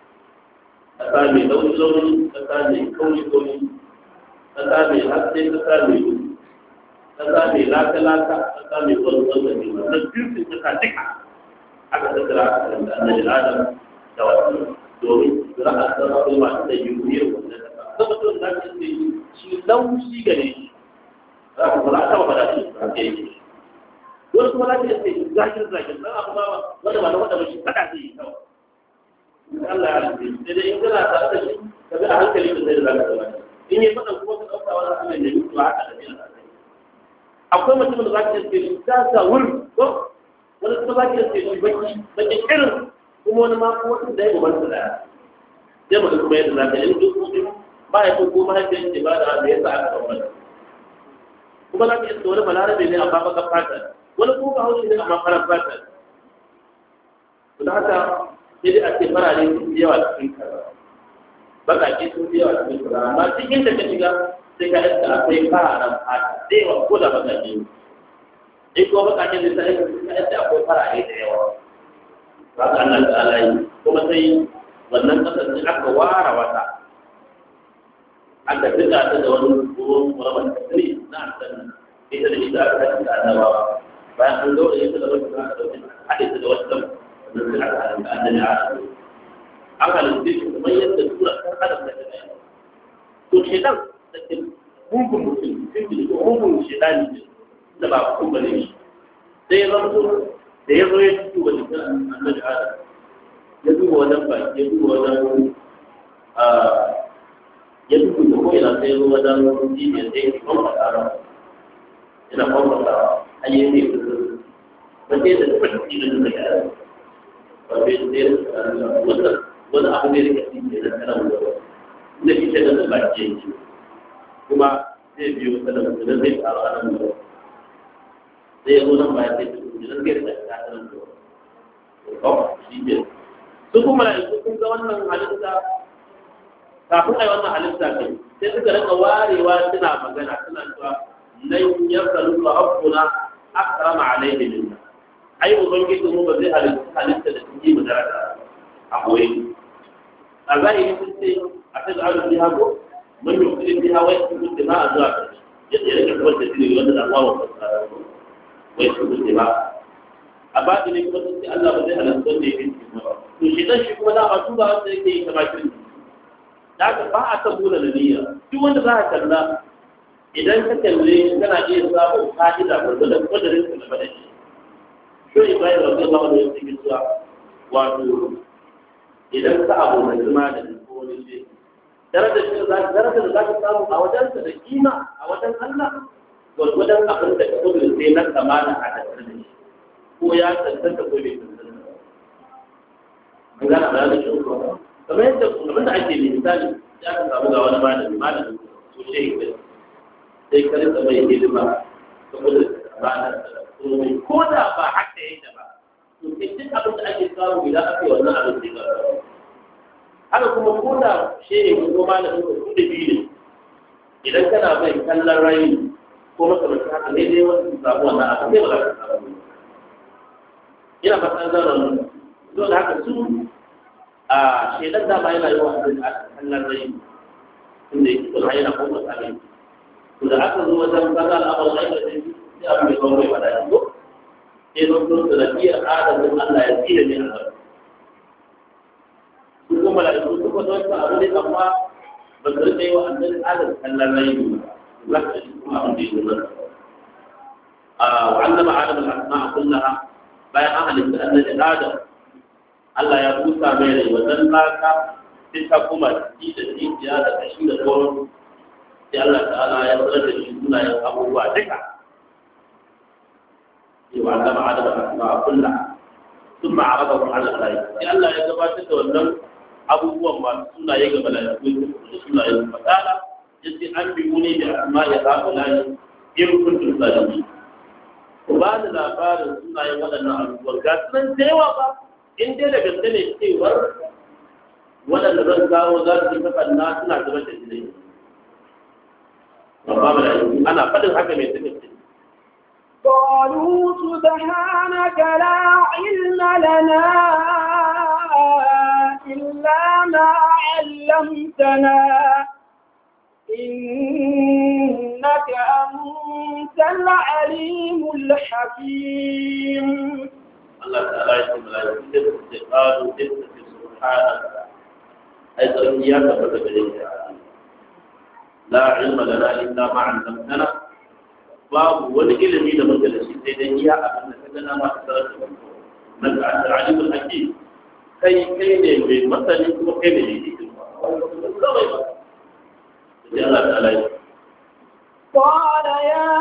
تسامي لون لون تسامي كون كون تسامي حتى تسامي تسامي لا تلاك تسامي قل قل نجيب تسامي aka tattara annabi Adam da wasu domin zira a san al'umma da yuriyar wannan kasa saboda da ke shi laushi gare shi za ka fara ta ba da shi a kai wani kuma za ka ce zakin zakin dan abu ba wanda ba da wanda ba shi fada zai yi kawai Allah ya rubuce sai dai in kana tare da shi ka bi a hankali da zai da zaka zama in yi fadan kuma ka dauka wani Allah ne mutu haka da biyan akwai mutum da za ka ce shi ta sa wurin ko wani kuma ba ki sai baki baki irin kuma wani ma ko wani da ya gobar da sai mu kuma yadda zaka yi duk mutum ba ya ko kuma har da ba da ya sa aka dawo kuma za ka yi wani balarabe ne amma baka fata wani kuma ba hausa ne amma farar fata to da haka sai dai a ce farare sun fi yawa cikin kaza bakake sun fi yawa cikin kaza amma cikin da ka shiga sai ka iska akwai fararen fata da yawa ko da bakake ne in kuma bukatun da sai ka yadda akwai farare da yawa ba ka Allah ta alayi kuma sai wannan kasar ne aka ware wata aka tuka ta da wani ruwan kuraban tasiri na asan ita da ita aka tafi da annabawa bayan an zo da ita da wata aka dauki haɗe ta da wata da sai aka haɗa da annabi a an halitta shi kamar yadda tura kan adam da ta to shedan da ke mugun mutum sun fi da mugun shedani ne da ba ku bane shi sai ya zanto da ya zo ya fito wa jikin annabi Adam ya duba wajen baki ya duba wajen a ya duba da ko ina sai ya zo wajen jijiyar sai ya kwamfa tsara yana kwamfa tsara an yi ne ba sai da kuma shi da duka ya ba sai da ya wanda wani abu ne da kasi ne da kanan da da shi da da baki yake kuma zai biyo kada mutum zai tsara a nan da sai ya zo nan ba ya sai idan kai da ta nan da ko shi ne su kuma da su kun ga wannan halitta kafin ai wannan halitta kai sai suka rika warewa suna magana suna cewa lan yasalu rabbuna akrama alayhi minna ai ubangiji mu ba zai halitta halitta da take mu daraja a koyi a zahiri sun ce a ta zaɓi biha ko mun yi kudin biha wai su kuɗi ma a zuwa yadda ya rika wanda shi ne wanda da Allah wa fasara wai su kuɗi ba a baɗi ne kuma sun ce Allah ba zai halatta wanda ya fi ba to shi dan shi kuma dama su ba wanda yake yi kamar kirki da haka ba a san nuna da niyya duk wanda za ka kalla idan ka kalle kana iya samun fa'ida gwargwada kwadarin ka gaba da shi shi Ibrahim rabbi Allah da yake cewa wato idan ka abu mai zama da ko wani shi darajar da za darajar da za ka samu a wajensa da kima a wajen Allah gwargwadon abin da ka kudu sai na kamala a tattare da shi ko ya tantance ko bai tantance an gana ba da shi ko kamar yadda abin da ake misali ya ka samu ga wani malami malami ko shi ne sai ka rika mai hidima ka kudu ranar da ko da ba haka yake ba to sai duk abin da ake samu idan aka yi wannan abin da ya haka kuma ko da shehe ko malamin ko kudi biyu ne idan kana mai kallon rayu ko makamantar haka ne dai wasu samu wannan abu sai ba za ka samu ina fatan zaron don haka su a shedan dama yana yi wa abin da aka kallon rayu inda yake kuma yana kuma tsari to da aka zo wajen kaza al'amar rayu da sai abu mai kawo mai fada ko sai zan so sanadiyar adadin Allah ya tsira ne a zai su kuma mala'iku su kuma zai abu ne amma ba su rike yi wa annabi adadin kallon rai ba za ka shi kuma abin da ya zo nan a wa'allama adam al-asma'a kullaha bayan an halitta annabi adam Allah ya busa mai rai wannan laka sai ta kuma ji da jijiya da kashi da sauran sai Allah ta'ala ya sanar da shi sunayen abubuwa duka وعلم عدد الأسماء كلها ثم عرضهم على الملائكة لأن لا يجب أن تتولى أبوه ما سنة يجب أن يكون سنة يجب فتالا يجب أن بيوني بأسماء هؤلاء إن كنتم صادقين وبعد الأخبار سنة يجب أن أبوه كاتنا سيوا إن دي لك السنة سيوا ولا نرزا وذات كفا الناس نعتبت إليه وقام العلم أنا قدر حكم يتكلم قالوا سبحانك لا علم لنا إلا ما علمتنا إنك أنت العليم الحكيم الله تعالى يقول لا قالوا سبحانك أيضا إياك فتبليك لا علم لنا إلا ما علمتنا babu wani ilimi da muke da shi sai dai iya abin da kaga na ma ka sanar da mu nan da al-alimul hakim kai kai ne mai masani kuma kai ne mai hikima kawai ba sai Allah ta'ala ya قال يا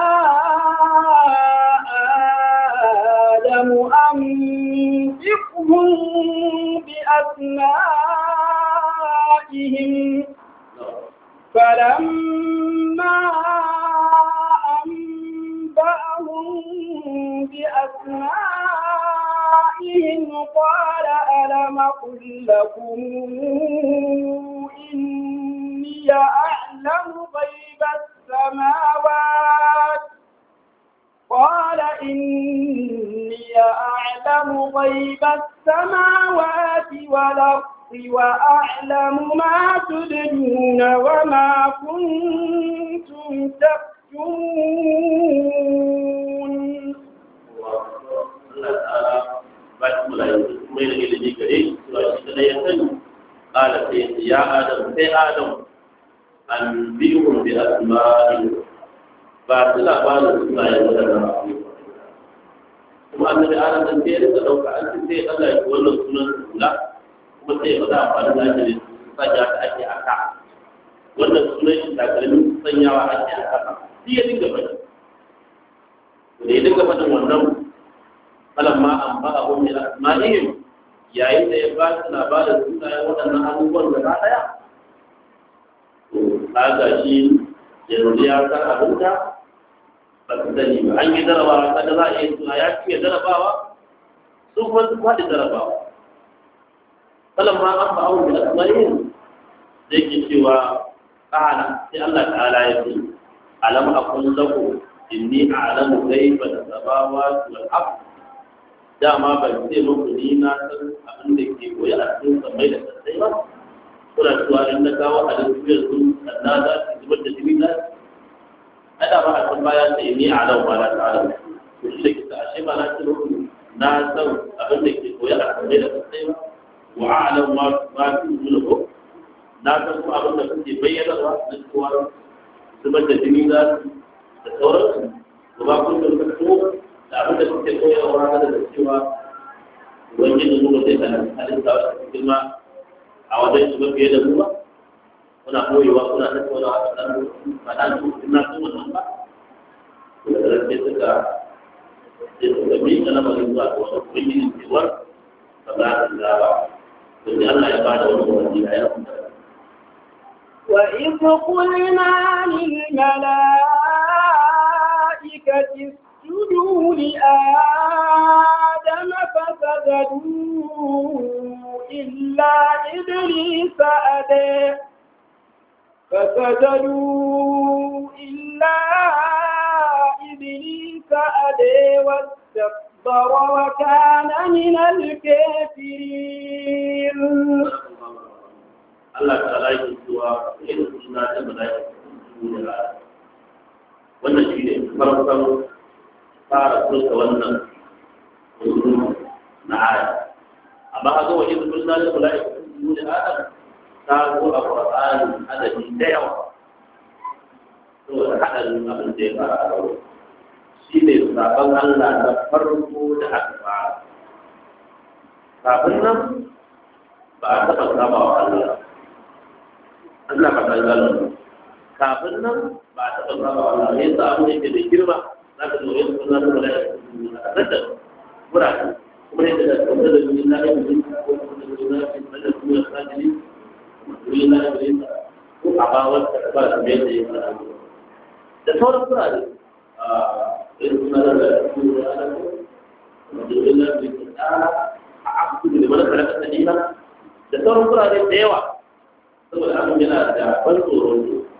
آدم أنبئهم بأسمائهم فلما بأسمائهم قال ألم أقل لكم إني أعلم غيب السماوات قال إني أعلم غيب السماوات والأرض وأعلم ما تبدون وما كنتم تكتمون Allah ta'ala ba shi mala'iku mai da ilimi gare shi cewa shi da ya sani qala sai ya adam sai adam an bihum bi asma'i ba su labarin sunayen wadannan abubuwa kuma annabi adam dan sai ya rika dauka an ce sai Allah ya yi wannan sunan kula kuma sai ya faɗa amfani da ake sanya ta ake aka wannan sunan shi takalmin sanyawa ake aka sai ya dinga faɗi da ya dinga faɗin wannan falamma an ba'a hum min asma'ihim yayin da ya ba su labarin sunayen waɗannan abubuwan da na ɗaya to kaga shi yanzu ya san abin da ba su sani ba an yi jarabawa kaga za a iya suna ya fiye jarabawa su kuma su faɗi jarabawa falamma an ba'a hum min asma'ihim sai ke cewa ƙala sai Allah ta'ala ya ce alam akun lahu inni a'lamu ghaiba as-samawati wal ardh dama ban ce muku ni na san abin da ke koyi a cikin samai da kasai ba kuna cewa in na kawo a lafiyar sun sanna za su zubar da jini na ada ba a san baya sai ni a nan ba na ta'ala to shi da kisa ashe ba na ce muku na san abin da ke koyi a samai da kasai ba wa a'lam ma ma fi zulko na san kuma abin da kuke bayyana ba na cewa zubar da jini za su da sauransu ba kun da kuka da abin da suke koyarwa da da cewa wani da zuwa zai kana halitta wasu cikin ma a wajen su fiye da ruwa kuna koyewa kuna tattaunawa a kan faɗa su na su wannan ba da rarrafe suka sai suka bi da lamarin zuwa ga wani ubangiji cewar ba za su da ba to sai Allah ya ba da wani wani ya yi وإذ قلنا للملائكة اسجدوا لآدم فسجدوا إلا إبليس أبى فسجدوا إلا إبليس أبى واستكبر وكان من الكافرين. Allah ta laiki cewa yin suna da mala'iku ne da wannan shi ne farkon fara furta wannan amma haka wa idan kullu da malaika su da adam ta zo a qur'ani adadi da yawa to hadarin abin da ya fara shi ne sabon Allah na farko da aka fara kafin nan ba a taɓa saba wa Allah Allah ba ta zalo kafin nan ba a taɓa saba wa Allah yasa abu ne da girma za ka zo yin suna da malaika a da burane kuma ne da kuma da duniya ne da ko da duniya ne da duniya ta ne duniya ne ko a ba wata ba da mai da yake da sauran burane a yin suna da duniya da duniya ne da a abu da mana kalaka ta dina da sauran burane da yawa saboda abin yana da ban tsoro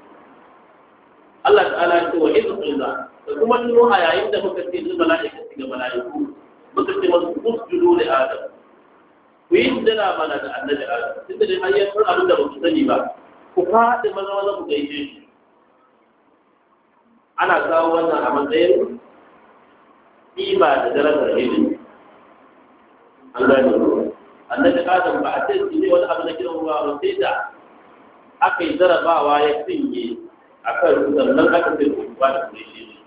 Allah ta'ala ya ce wa idh qulna da kuma tuno a yayin da muka ce lil mala'ikati ga mala'iku muka ce masu usjudu li adam ku yi dana mana da annabi adam tunda dai har yanzu abin da ba ku sani ba ku faɗi maza maza ku gaishe shi ana kawo wannan a matsayin kima da darajar ilimi an gane annabi adam ba a ce shi ne wani abu na kiran ruwa ba sai da aka yi jarabawa ya tsinye akan sannan aka ce ku ba da gaishe shi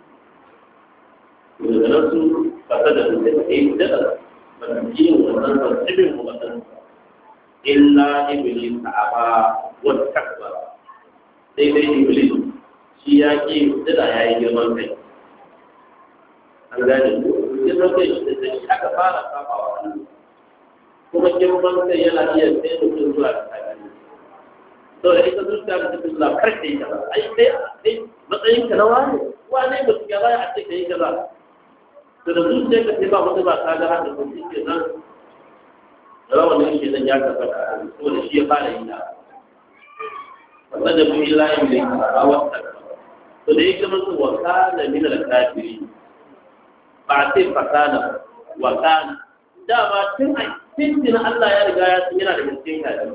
daga nan su fasa da su sai ka yi daga yin wannan zartibin mu'adar illa iblis a ba wata takba sai dai iblis shi ya ke dada ya yi girman kai an gane ko girman kai da shi aka fara saba wa Allah kuma girman kai yana iya sai mutum zuwa ga kafiri to da ita zuciya da take zuwa karka yi kaza ai sai matsayinka na wani wane mutum ya baya a ce ka yi kaza da da zuciya ka ce ba mutu ba ta ga haka ko shi ke nan rawanin shi nan ya tabbata ko da shi ya fara yi da wannan da mun yi layin da ya fara wata to da yake musu wa kana min al-kafiri ba sai fakana wa kana dama tun ai tun Allah ya riga ya san yana da gaskiya kafiri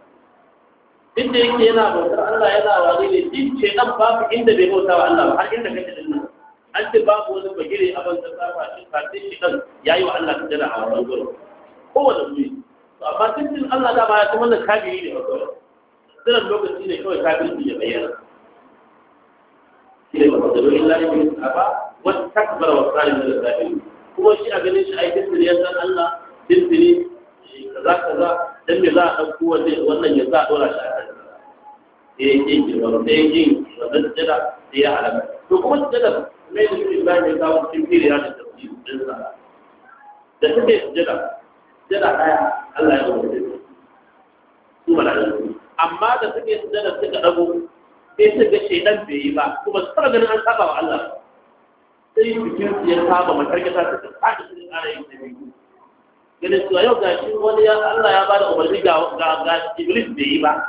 duk da yake yana bautar Allah yana wani ne duk ce dan babu inda bai bauta wa Allah ba har inda kake dinnan an ce babu wani bagire abin da safa shi kafin shi kan yayi wa Allah tajala a wannan gurin kowane wuri to amma cikin Allah da ba ya kuma wannan kafiri ne ba kawai tsiran lokaci ne kawai kafirci ya bayyana shi ne ba da wani lahi ne ba wata takbara wa tsarin da kafiri kuma shi a ganin shi aikin da ya san Allah dindini kaza kaza dan me za a dauko wannan ya za a dora shi a kan sai yin girma sai yin wannan jada sai ya halaka to kuma jada mai da shi ba ne kawo cikin firiya da tafsir din sa da suke jada jada daya Allah ya rubuta su malaiku amma da suke jada suka dago sai su ga shedan bai yi ba kuma su fara ganin an saba wa Allah sai bikin ya saba matarkata suka fadi su ƙara yin tabi'u ganin su yau ga shi wani ya Allah ya bada umarni ga ga Iblis bai yi ba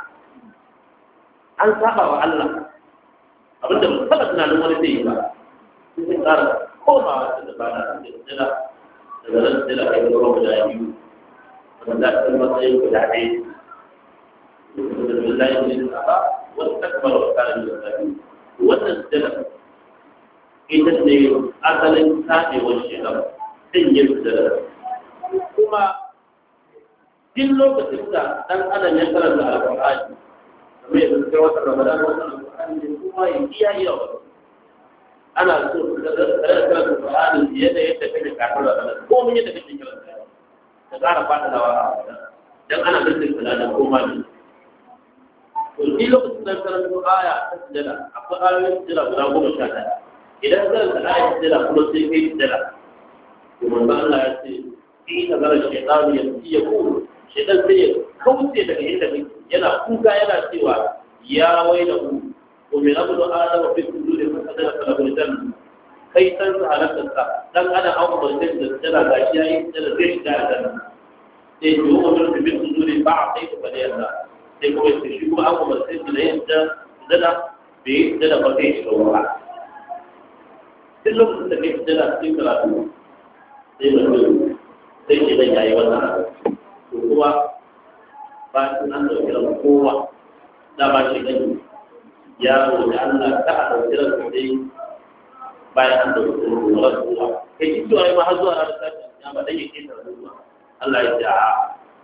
an saba wa Allah abinda ba saba tunanin wani zai yi ba sun tsara komawa da ba da jira daga nan jira kai ga guda biyu wanda za ta matsayin guda ɗaya da billahi ne da ba wata takbara wa kana da zabi wannan jira ita ne asalin sadewar shekara din yin jira kuma duk lokacin da ɗan adam ya karanta alƙur'ani kamar yadda suka wata ramadan wata alƙur'ani ne kuma ya iya yawa ana so ka karanta alƙur'ani fiye da yadda kake kafin ramadan ko mun yadda kake karanta ka ƙara fata da wa dan ana nufin kula da koma ne to duk lokacin da karanta aya ta sujada akwai ayoyin sujada guda goma sha ɗaya idan karanta aya sujada kuma sai kai sujada to manzo Allah ya ce in ka zara shaytanu ya ya ku shaytan sai ya kauce daga inda kake yana kuka yana cewa ya waina ku ko me rabu da adama fi sujudi fa kada ka rabu dan kai san su halatta dan ana an umarce da tsara gashi yayi da zai shiga da nan sai yi umar da bin sujudi ba sai ku bada yalla sai kuma shi kuma an umarce da yin da dana bai da ba sai shi ba duk lokacin da kake da cikin karatu sai mutum sai ke zan yayi wannan to kuma ba su nan da kiran kowa da ba shi gani yaro da Allah ta a ɗauki ran dai bayan an ɗauki ran kowa kai ki cewa ma har zuwa ranar tashi ya ba dan yake ta ruwa Allah ya ce a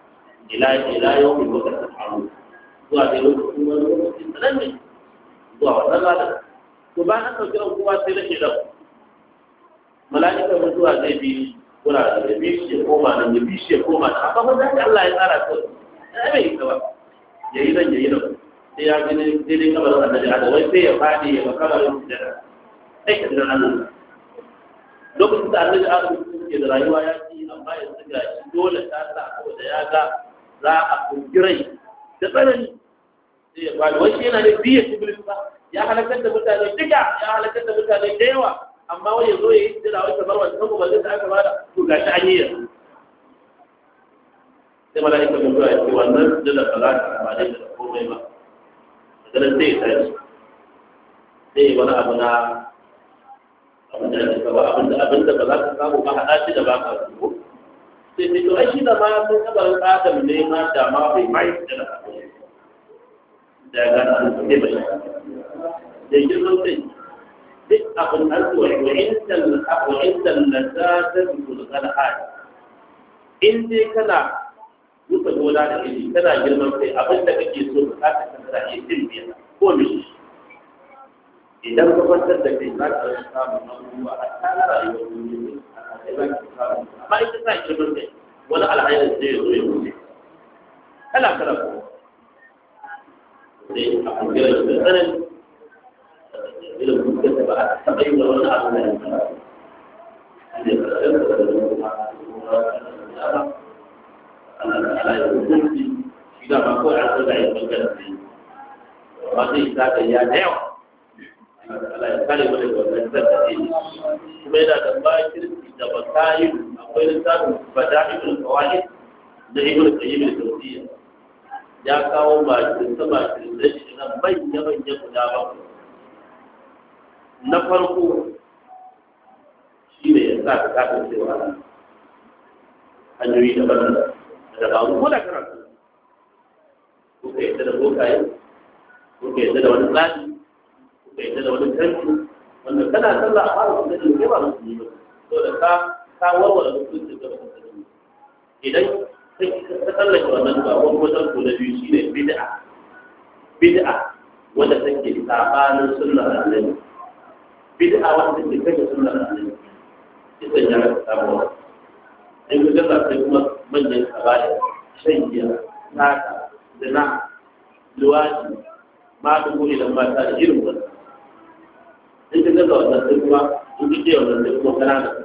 ila ila yau mai lokacin faru zuwa dai lokacin wani lokacin sanan ne zuwa wannan ranar to bayan an ɗauki ran kowa sai na shaidan mala'ikar mutuwa zai bi wurare da bi shi ya koma nan ya bi shi ya koma nan amma ba za ka Allah ya tsara ta ya bai yi ba ya yi nan ya yi nan sai ya gani daidai kamar annabi Adam wai sai ya fadi ya makara yin sujada sai ka jira nan lokacin da annabi Adam ke da rayuwa ya ci amma yanzu ga shi dole ta sa saboda ya ga za a kungirai da tsanani sai ya fadi wai shi yana da biye iblis ba ya halakar da mutane duka ya halakar da mutane da yawa amma wai yazo yayi jira wai kamar wannan kuma da aka bada to gashi an yi yanzu sai malaika mun ga ce wannan da salata ba dai da komai ba daga sai sai sai wani abu na abin da ka ba abin da abin da ba za ka samu ba hada shi da ba ka so sai sai to ai shi da ma sun kabarin adam ne ma da ma bai mai da da ga an sai ba da girman kai duk abin arzuwa wa'intan wa'intan lazzatar kulkal'ad in dai kana duka gona da iri kana girman kai abin da kake so ka kasa kasara ya tilbiya ko mishi idan ka kwantar da kai za ka rasa samun abubuwa a tsarin rayuwar duniya a kai za ka samu amma ita sa girman kai wani alhainin zai zo ya wuce kala kala ko sai a kungirar da tsanani irin kuskar da ba a taɓa yi wa wani abu na yanzu da ƙarshen da da kuma ana yi hukunci shi da ba kawai an zaga yin ɓangaren da yi amma zai sa ka ya da yawa Allah ya kare mana da wannan zan da yi kuma yana da bakirci da bakayin akwai littafin bada'ibul qawaid da ibn qayyim al-jawziyya ya kawo bakin sa bakin da shi na manya manya guda bakwai na farko shi ne ya sa ka kafin cewa hanyoyi daban da dabaru ko da karatu ko ka yadda da bokaye ko ka yadda da wani tsari ko ka yadda da wani kanti wanda kana sallah a fara kuma ne ba musu yi ba to da ka ka warware mutunci da mutunci idan ka tsallake wannan ba wani wajen ko na biyu shine bid'a bid'a wanda take sabanin sunnar annabi bid'a wanda ke kashe sunnar annabi idan ya ka samu in ka ga sai kuma manyan kabari shan giya naka zina luwaji ma da gobe da mata da irin wannan in ka ga wannan sai kuma in ka ce wannan sai kuma kana da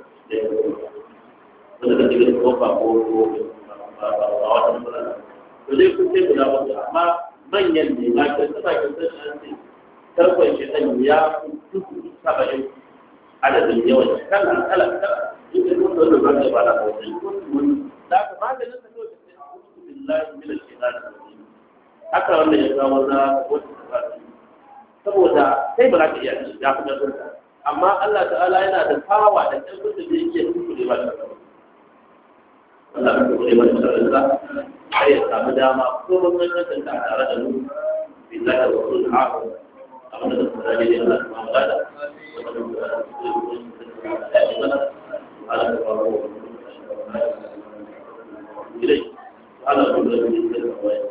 wanda kake da kofa ko ko ba ba wannan wannan to dai kun sai guda wanda amma manyan ne ma ka saba ka san an ce tarkon shi dan ya kudu saba'in adadin yawan kala kala kala in ka kuma wannan ba ka ba da kawai da ka maganin ka kawai sai a'udhu billahi minash shaitani rajim haka wannan ya kawo na wata tsari saboda sai ba za ka iya shi ya kuma sunta amma Allah ta'ala yana da fawa da ƙarfin da zai iya kuskure ba da kawai Allah ka kuskure ba da kawai sai ya samu dama ko mun san ta tare da mu billahi wa rasul hafu abin da suka rage ne Allah ta magana إليه على كل من